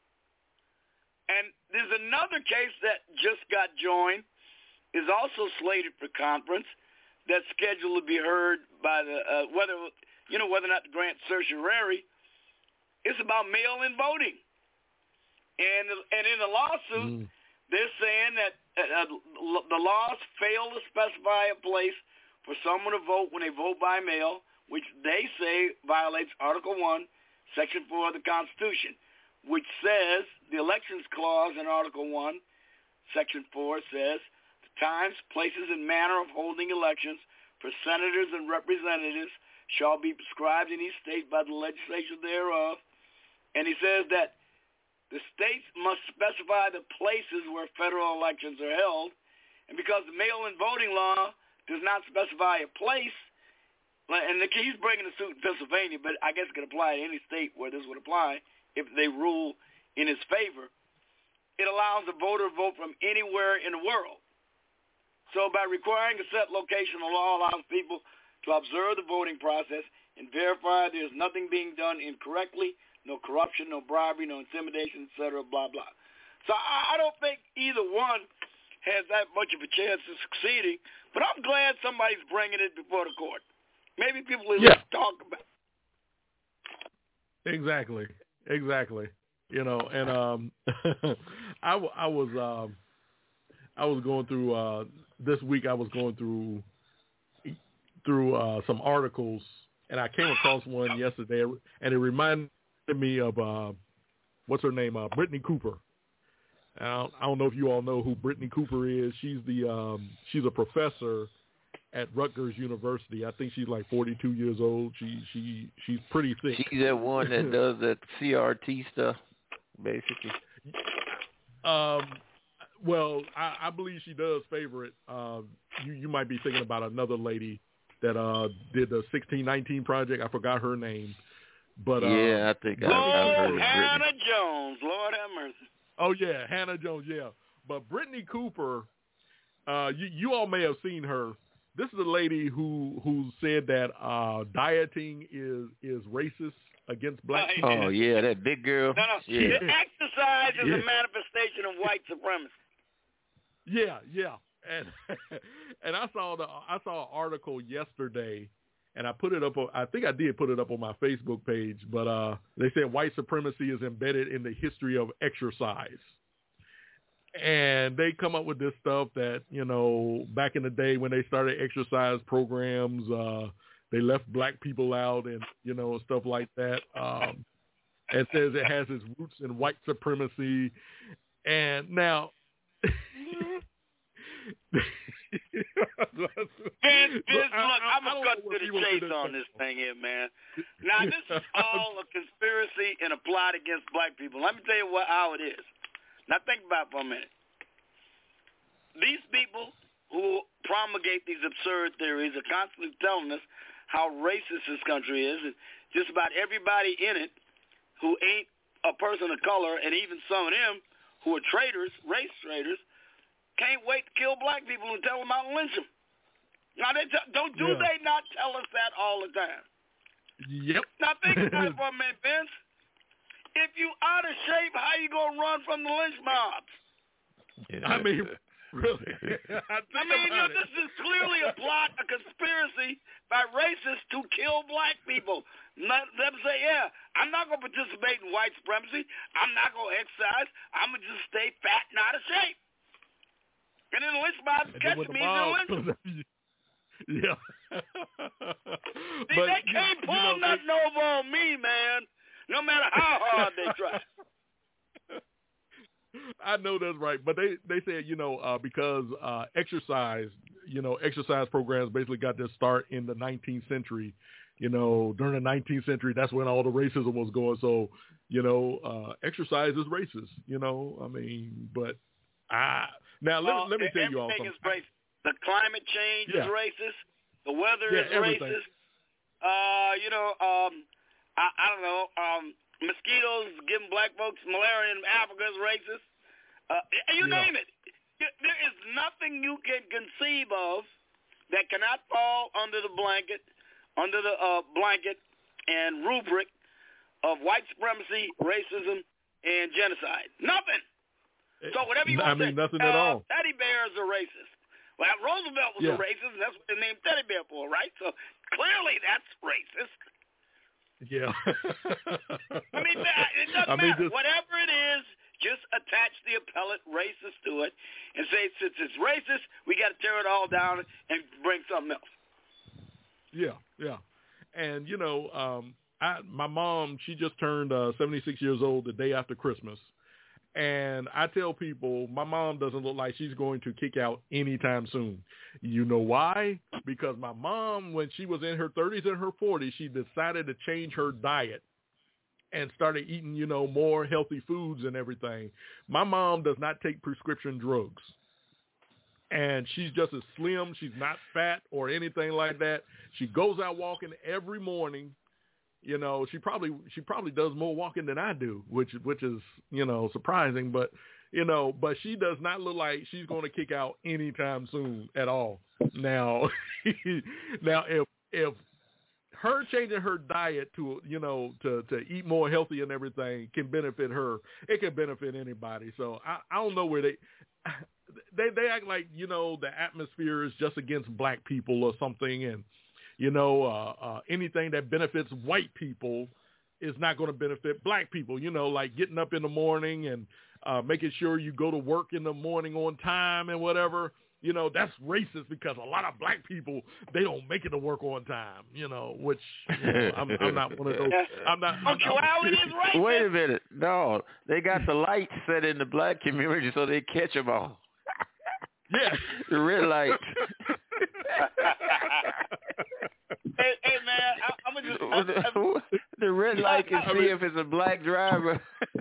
And there's another case that just got joined, is also slated for conference, that's scheduled to be heard by the, uh, whether, you know, whether or not to grant certiorari. It's about mail-in voting. And and in the lawsuit, mm. they're saying that uh, the laws fail to specify a place for someone to vote when they vote by mail, which they say violates Article one, Section four of the Constitution, which says, the Elections Clause in Article one, Section four says, the times, places, and manner of holding elections for senators and representatives shall be prescribed in each state by the legislature thereof. And he says that the states must specify the places where federal elections are held, and because the mail-in voting law does not specify a place, and he's bringing a suit in Pennsylvania, but I guess it could apply to any state where this would apply if they rule in his favor, it allows the voter to vote from anywhere in the world. So by requiring a set location, the law allows people to observe the voting process and verify there's nothing being done incorrectly, no corruption, no bribery, no intimidation, et cetera, blah, blah. So I, I don't think either one has that much of a chance of succeeding, but I'm glad somebody's bringing it before the court. Maybe people will yeah. talk about it. Exactly, exactly. You know, and um, I, I was um, I was going through uh, this week. I was going through through uh, some articles, and I came across one yesterday, and it reminded me of uh, what's her name, uh, Brittany Cooper. I don't, I don't know if you all know who Brittany Cooper is. She's the um, she's a professor at Rutgers University. I think she's like forty-two years old. She she she's pretty thick. She's that one that does that C R T stuff, basically. Um, well, I, I believe she does favor it. Uh, you you might be thinking about another lady that uh did the sixteen nineteen project. I forgot her name. But yeah, uh, I think I, Lord I've heard of Hannah Brittany. Jones. Lord have mercy. Oh yeah, Hannah Jones. Yeah, but Brittany Cooper, uh, you, you all may have seen her. This is a lady who who said that uh, dieting is is racist against black people. Oh yeah, that big girl. No, no. Yeah. The exercise is Yeah. a manifestation of white supremacy. Yeah, yeah, and and I saw the I saw an article yesterday, and I put it up. On, I think I did put it up on my Facebook page, but uh, they said white supremacy is embedded in the history of exercise, and they come up with this stuff that, you know, back in the day when they started exercise programs, uh, they left black people out, and you know, stuff like that. Um, it says it has its roots in white supremacy, and now. Vince, Vince, look, I'm going to cut to the chase on this thing here, man. Now, this is all a conspiracy and a plot against black people. Let me tell you what how it is. Now, think about it for a minute. These people who promulgate these absurd theories are constantly telling us how racist this country is, and just about everybody in it who ain't a person of color, and even some of them who are traitors, race traitors, can't wait to kill black people and tell them out and lynch them. Now, they t- don't do Yeah. they not tell us that all the time? Yep. Now, think about it for a minute, Vince. If you out of shape, how you going to run from the lynch mobs? Yeah. I mean, really? I, I mean, you know, this is clearly a plot, a conspiracy by racists to kill black people. Let them say, yeah, I'm not going to participate in white supremacy. I'm not going to exercise. I'm going to just stay fat and out of shape. And then the lynch mobs catch me and they'll lynch them. Yeah. See, But, they can't you, pull you know, nothing over on me, man, no matter how hard they try. I know that's right, but they they said, you know, uh, because uh, exercise, you know, exercise programs basically got their start in the nineteenth century. You know, during the nineteenth century, that's when all the racism was going. So, you know, uh, exercise is racist. You know, I mean, but I now let, well, let me tell you all everything something. is racist. The climate change Yeah. is racist. The weather Yeah, is everything. racist. Uh, you know, um, I, I don't know. Um, mosquitoes giving black folks malaria in Africa is racist. Uh, you Yeah. name it. There is nothing you can conceive of that cannot fall under the blanket, under the uh, blanket and rubric of white supremacy, racism, and genocide. Nothing. So whatever you I want to mean, say, nothing uh, at all. teddy bears are racist. Well, Roosevelt was Yeah. a racist, and that's what they named teddy bear for, right? So clearly that's racist. Yeah. I mean, it doesn't I mean, matter. just- Whatever it is, just attach the appellate racist to it and say, since it's racist, we got to tear it all down and bring something else. Yeah, yeah. And, you know, um, I, my mom, she just turned uh, seventy-six years old the day after Christmas. And I tell people, my mom doesn't look like she's going to kick out anytime soon. You know why? Because my mom, when she was in her thirties and her forties, she decided to change her diet and started eating, you know, more healthy foods and everything. My mom does not take prescription drugs. And she's just as slim. She's not fat or anything like that. She goes out walking every morning. You know, she probably she probably does more walking than I do, which which is, you know, surprising. But, you know, but she does not look like she's going to kick out anytime soon at all. Now, now if if her changing her diet to, you know, to, to eat more healthy and everything can benefit her, it can benefit anybody. So I, I don't know where they, they they act like, you know, the atmosphere is just against black people or something. And, you know, uh, uh, anything that benefits white people is not going to benefit black people, you know, like getting up in the morning and uh, making sure you go to work in the morning on time and whatever. You know, that's racist because a lot of black people, they don't make it to work on time, you know, which, you know, I'm, I'm not one of those. I'm not. I'm Punctuality is racist. Wait a minute. No, they got the lights set in the black community so they catch them all. Yeah. The red light. hey, hey, man, I, I'm gonna just I, I, the red light can see if it's a black driver.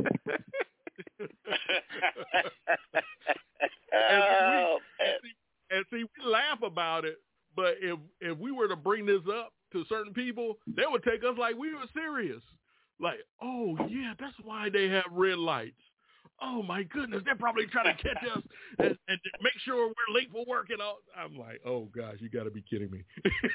and, we, and, see, and see, we laugh about it, but if if we were to bring this up to certain people, they would take us like we were serious. Like, oh yeah, that's why they have red lights. oh my goodness, they're probably trying to catch us and, and make sure we're late for work and all. I'm like, oh gosh, you got to be kidding me.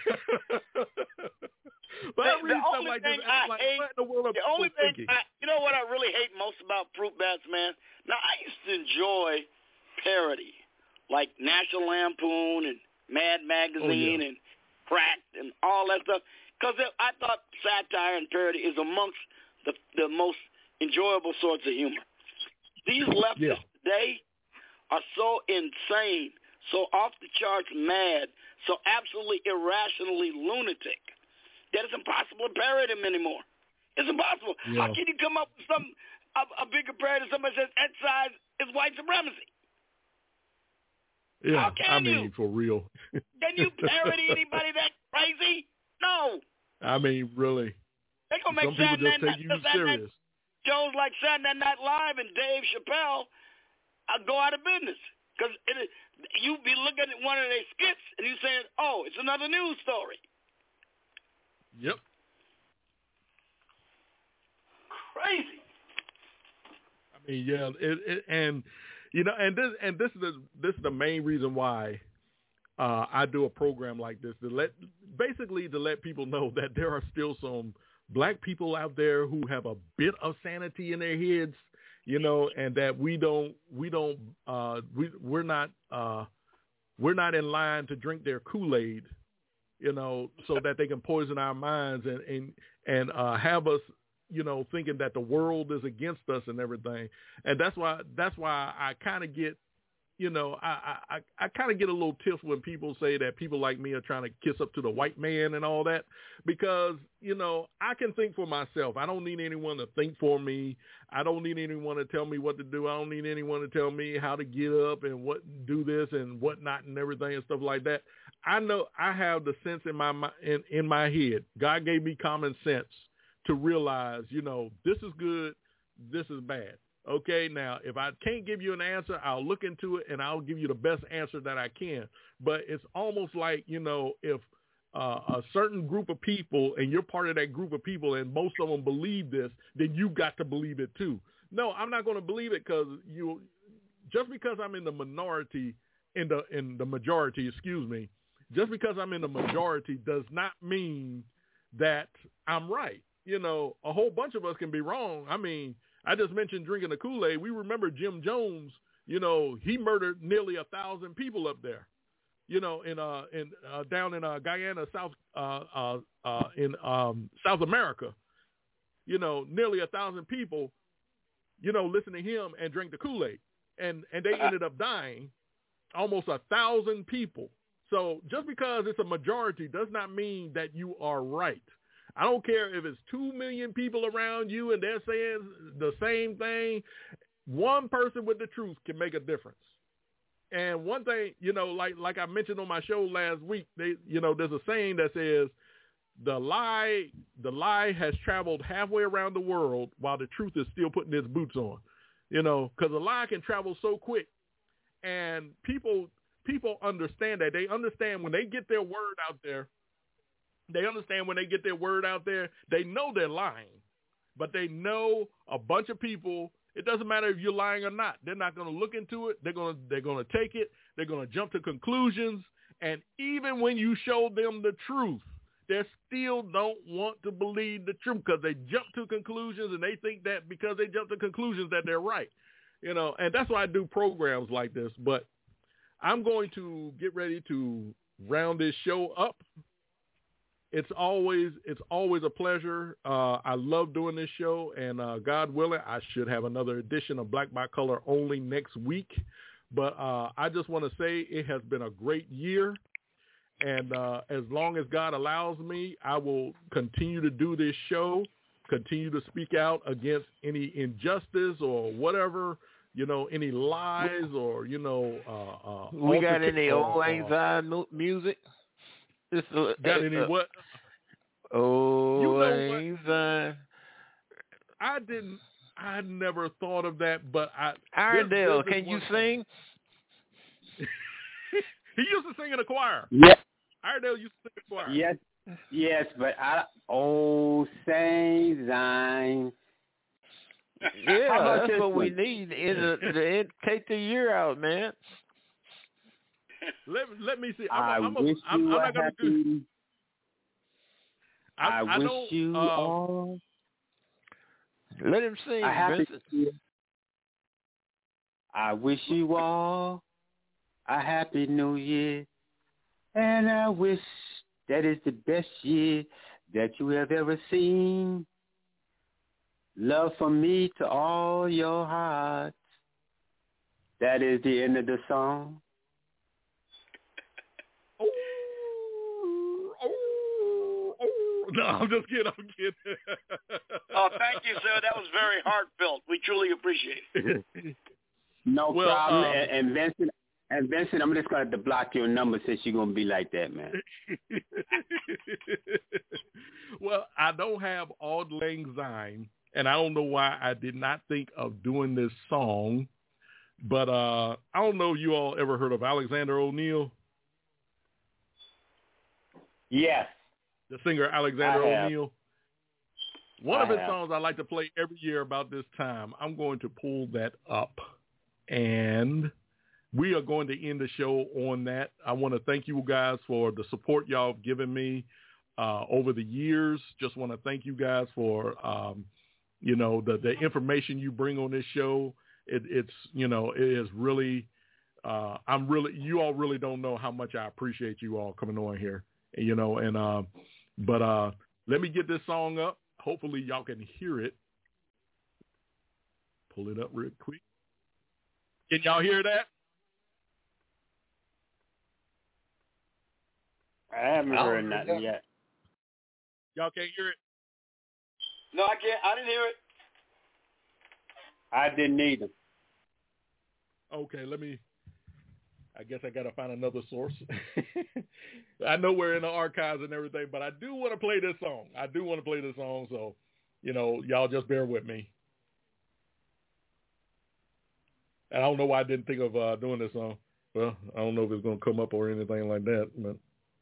But the, I read the stuff only like thing this, I I'm like, hate, what in the world are the only people thing, thinking? I, you know what I really hate most about Fruit Bats, man? Now, I used to enjoy parody, like National Lampoon and Mad Magazine oh, yeah. and Cracked and all that stuff, because I thought satire and parody is amongst the the most enjoyable sorts of humor. These leftists yeah. today are so insane, so off the charts mad, so absolutely irrationally lunatic that it's impossible to parody them anymore. It's impossible. Yeah. How can you come up with some a, a bigger parody than somebody says exercise is white supremacy? Yeah, How can I mean, you? for real. Can you parody anybody that crazy? No. I mean, really. They're going to make Some people Saturday just Night, take you Saturday serious. Night shows like Saturday Night Live and Dave Chappelle uh, go out of business. Because you be looking at one of their skits and you saying, oh, it's another news story. Yep. Crazy. I mean, yeah, it, it, and you know, and this and this is the, this is the main reason why uh, I do a program like this, to let basically to let people know that there are still some black people out there who have a bit of sanity in their heads, you know, and that we don't we don't uh, we we're not uh, we're not in line to drink their Kool-Aid, you know, so that they can poison our minds and and and uh, have us, you know, thinking that the world is against us and everything. And that's why that's why I kind of get, you know, I I, I kind of get a little tiff when people say that people like me are trying to kiss up to the white man and all that, because, you know, I can think for myself. I don't need anyone to think for me. I don't need anyone to tell me what to do. I don't need anyone to tell me how to get up and what do this and whatnot and everything and stuff like that. I know I have the sense in my in, in my head. God gave me common sense to realize, you know, this is good, this is bad. Okay, now, if I can't give you an answer, I'll look into it and I'll give you the best answer that I can. But it's almost like, you know, if uh, a certain group of people and you're part of that group of people and most of them believe this, then you got to believe it too. No, I'm not going to believe it because you, just because I'm in the minority, in the in the majority, excuse me, just because I'm in the majority does not mean that I'm right. You know, a whole bunch of us can be wrong. I mean, I just mentioned drinking the Kool-Aid. We remember Jim Jones, you know, he murdered nearly a thousand people up there, you know, in uh in uh, down in uh, Guyana, South uh, uh, uh, in um, South America, you know, nearly a thousand people, you know, listen to him and drink the Kool-Aid, and and they ended up dying, almost a thousand people. So just because it's a majority does not mean that you are right. I don't care if it's two million people around you and they're saying the same thing. One person with the truth can make a difference. And one thing, you know, like like I mentioned on my show last week, they, you know, there's a saying that says the lie the lie has traveled halfway around the world while the truth is still putting its boots on. You know, because a lie can travel so quick, and people people understand that. They understand when they get their word out there. They understand when they get their word out there, they know they're lying, but they know a bunch of people, it doesn't matter if you're lying or not. They're not going to look into it. They're going to, they're going to take it. They're going to jump to conclusions. And even when you show them the truth, they still don't want to believe the truth because they jump to conclusions and they think that because they jump to conclusions that they're right, you know, and that's why I do programs like this. But I'm going to get ready to round this show up. It's always it's always a pleasure. Uh, I love doing this show, and uh, God willing, I should have another edition of Black by Color only next week. But uh, I just want to say it has been a great year, and uh, as long as God allows me, I will continue to do this show, continue to speak out against any injustice or whatever, you know, any lies or, you know. Uh, uh, we got any or, old anxiety uh, music? It's a, got it's any a, what? Oh, you know what? I didn't. I never thought of that, but I. Irondale, can you sing? He used to sing in a choir. Yes. Irondale used to sing in a choir. Yes, yes, but I. Oh, Saint Zion. Yeah, that's what we need. In the, the, take the year out, man. Let let me see. I I'm, I'm, wish a, I'm, you I'm not gonna happy. do. I, I, I wish know, you uh, all. Let him sing, I happy Vincent. I wish you all a happy new year, and I wish that is the best year that you have ever seen. Love from me to all your hearts. That is the end of the song. Oh, oh, oh. No, I'm just kidding. I'm kidding. Oh, thank you, sir. That was very heartfelt. We truly appreciate it. No well, problem. Um, and, and Vincent, and Vincent, I'm just going to have to block your number since you're going to be like that, man. Well, I don't have Auld Lang Syne, and I don't know why I did not think of doing this song. But uh, I don't know if you all ever heard of Alexander O'Neal. Yes. The singer Alexander I have. O'Neal. One I of his have. songs I like to play every year about this time. I'm going to pull that up. And we are going to end the show on that. I want to thank you guys for the support y'all have given me uh, over the years. Just want to thank you guys for, um, you know, the, the information you bring on this show. It, it's, you know, it is really, uh, I'm really, you all really don't know how much I appreciate you all coming on here, you know, and, uh, but uh, let me get this song up. Hopefully y'all can hear it. Pull it up real quick. Can y'all hear that? I haven't I heard don't nothing know. yet. Y'all can't hear it? No, I can't. I didn't hear it. I didn't either. Okay, let me, I guess I got to find another source. I know we're in the archives and everything, but I do want to play this song. I do want to play this song, so, you know, y'all just bear with me. And I don't know why I didn't think of uh, doing this song. Well, I don't know if it's going to come up or anything like that, but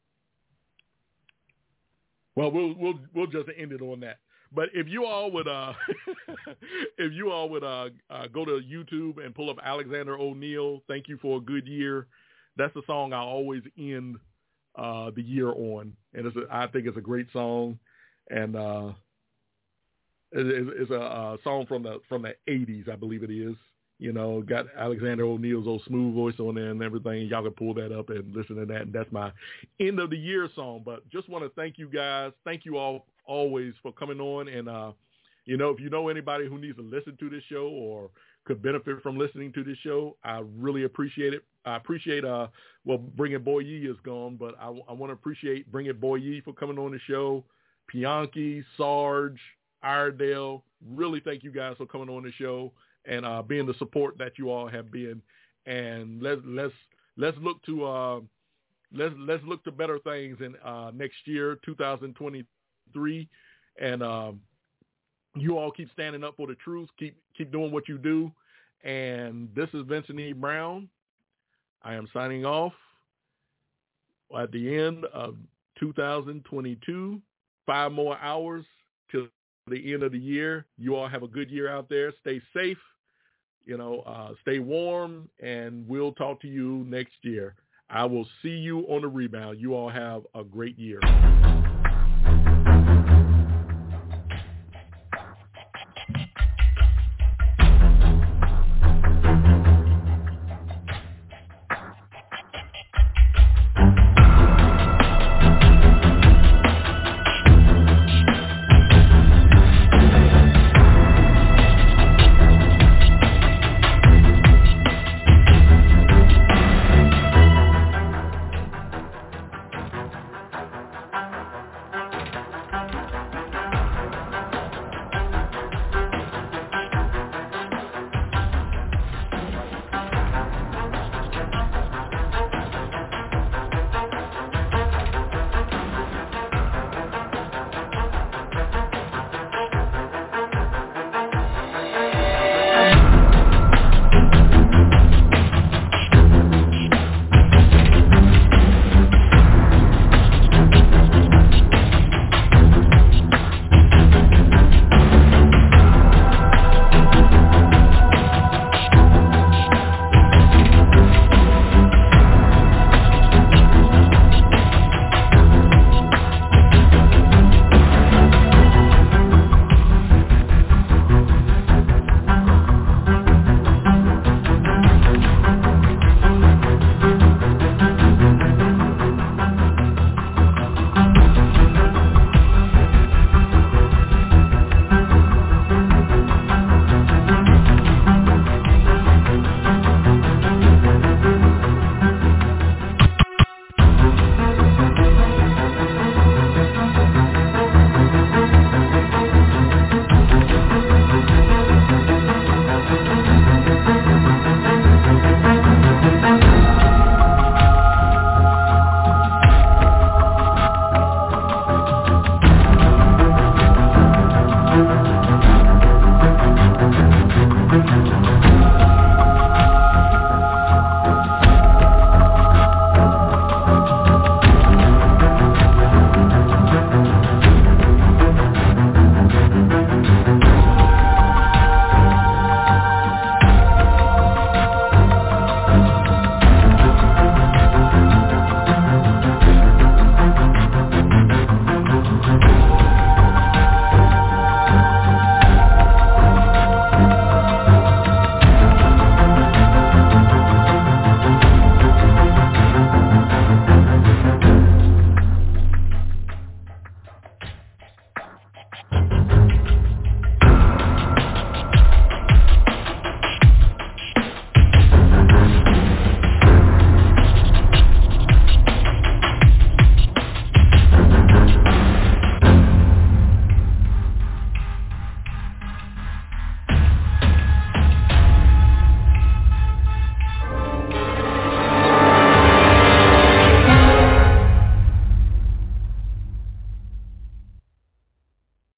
well, we'll we'll we'll just end it on that. But if you all would, uh, if you all would uh, uh, go to YouTube and pull up Alexander O'Neal, "Thank You for a Good Year," that's the song I always end uh, the year on, and it's a, I think it's a great song, and uh, it, it's a, a song from the from the eighties, I believe it is. You know, got Alexander O'Neal's old smooth voice on there and everything. Y'all can pull that up and listen to that. And that's my end of the year song. But just want to thank you guys. Thank you all always for coming on. And, uh, you know, if you know anybody who needs to listen to this show or could benefit from listening to this show, I really appreciate it. I appreciate, uh, well, Bringing Boy Yee is gone, but I, I want to appreciate Bringing Boy Yee for coming on the show. Pianki, Sarge, Iredale, really thank you guys for coming on the show and uh, being the support that you all have been. And let's let's let's look to uh, let's let's look to better things in uh, next year, two thousand twenty-three. And um, you all keep standing up for the truth. Keep keep doing what you do. And this is Vincent E. Brown. I am signing off at the end of two thousand twenty-two. Five more hours till the end of the year. You all have a good year out there. Stay safe. You know, uh, stay warm, and we'll talk to you next year. I will see you on the rebound. You all have a great year.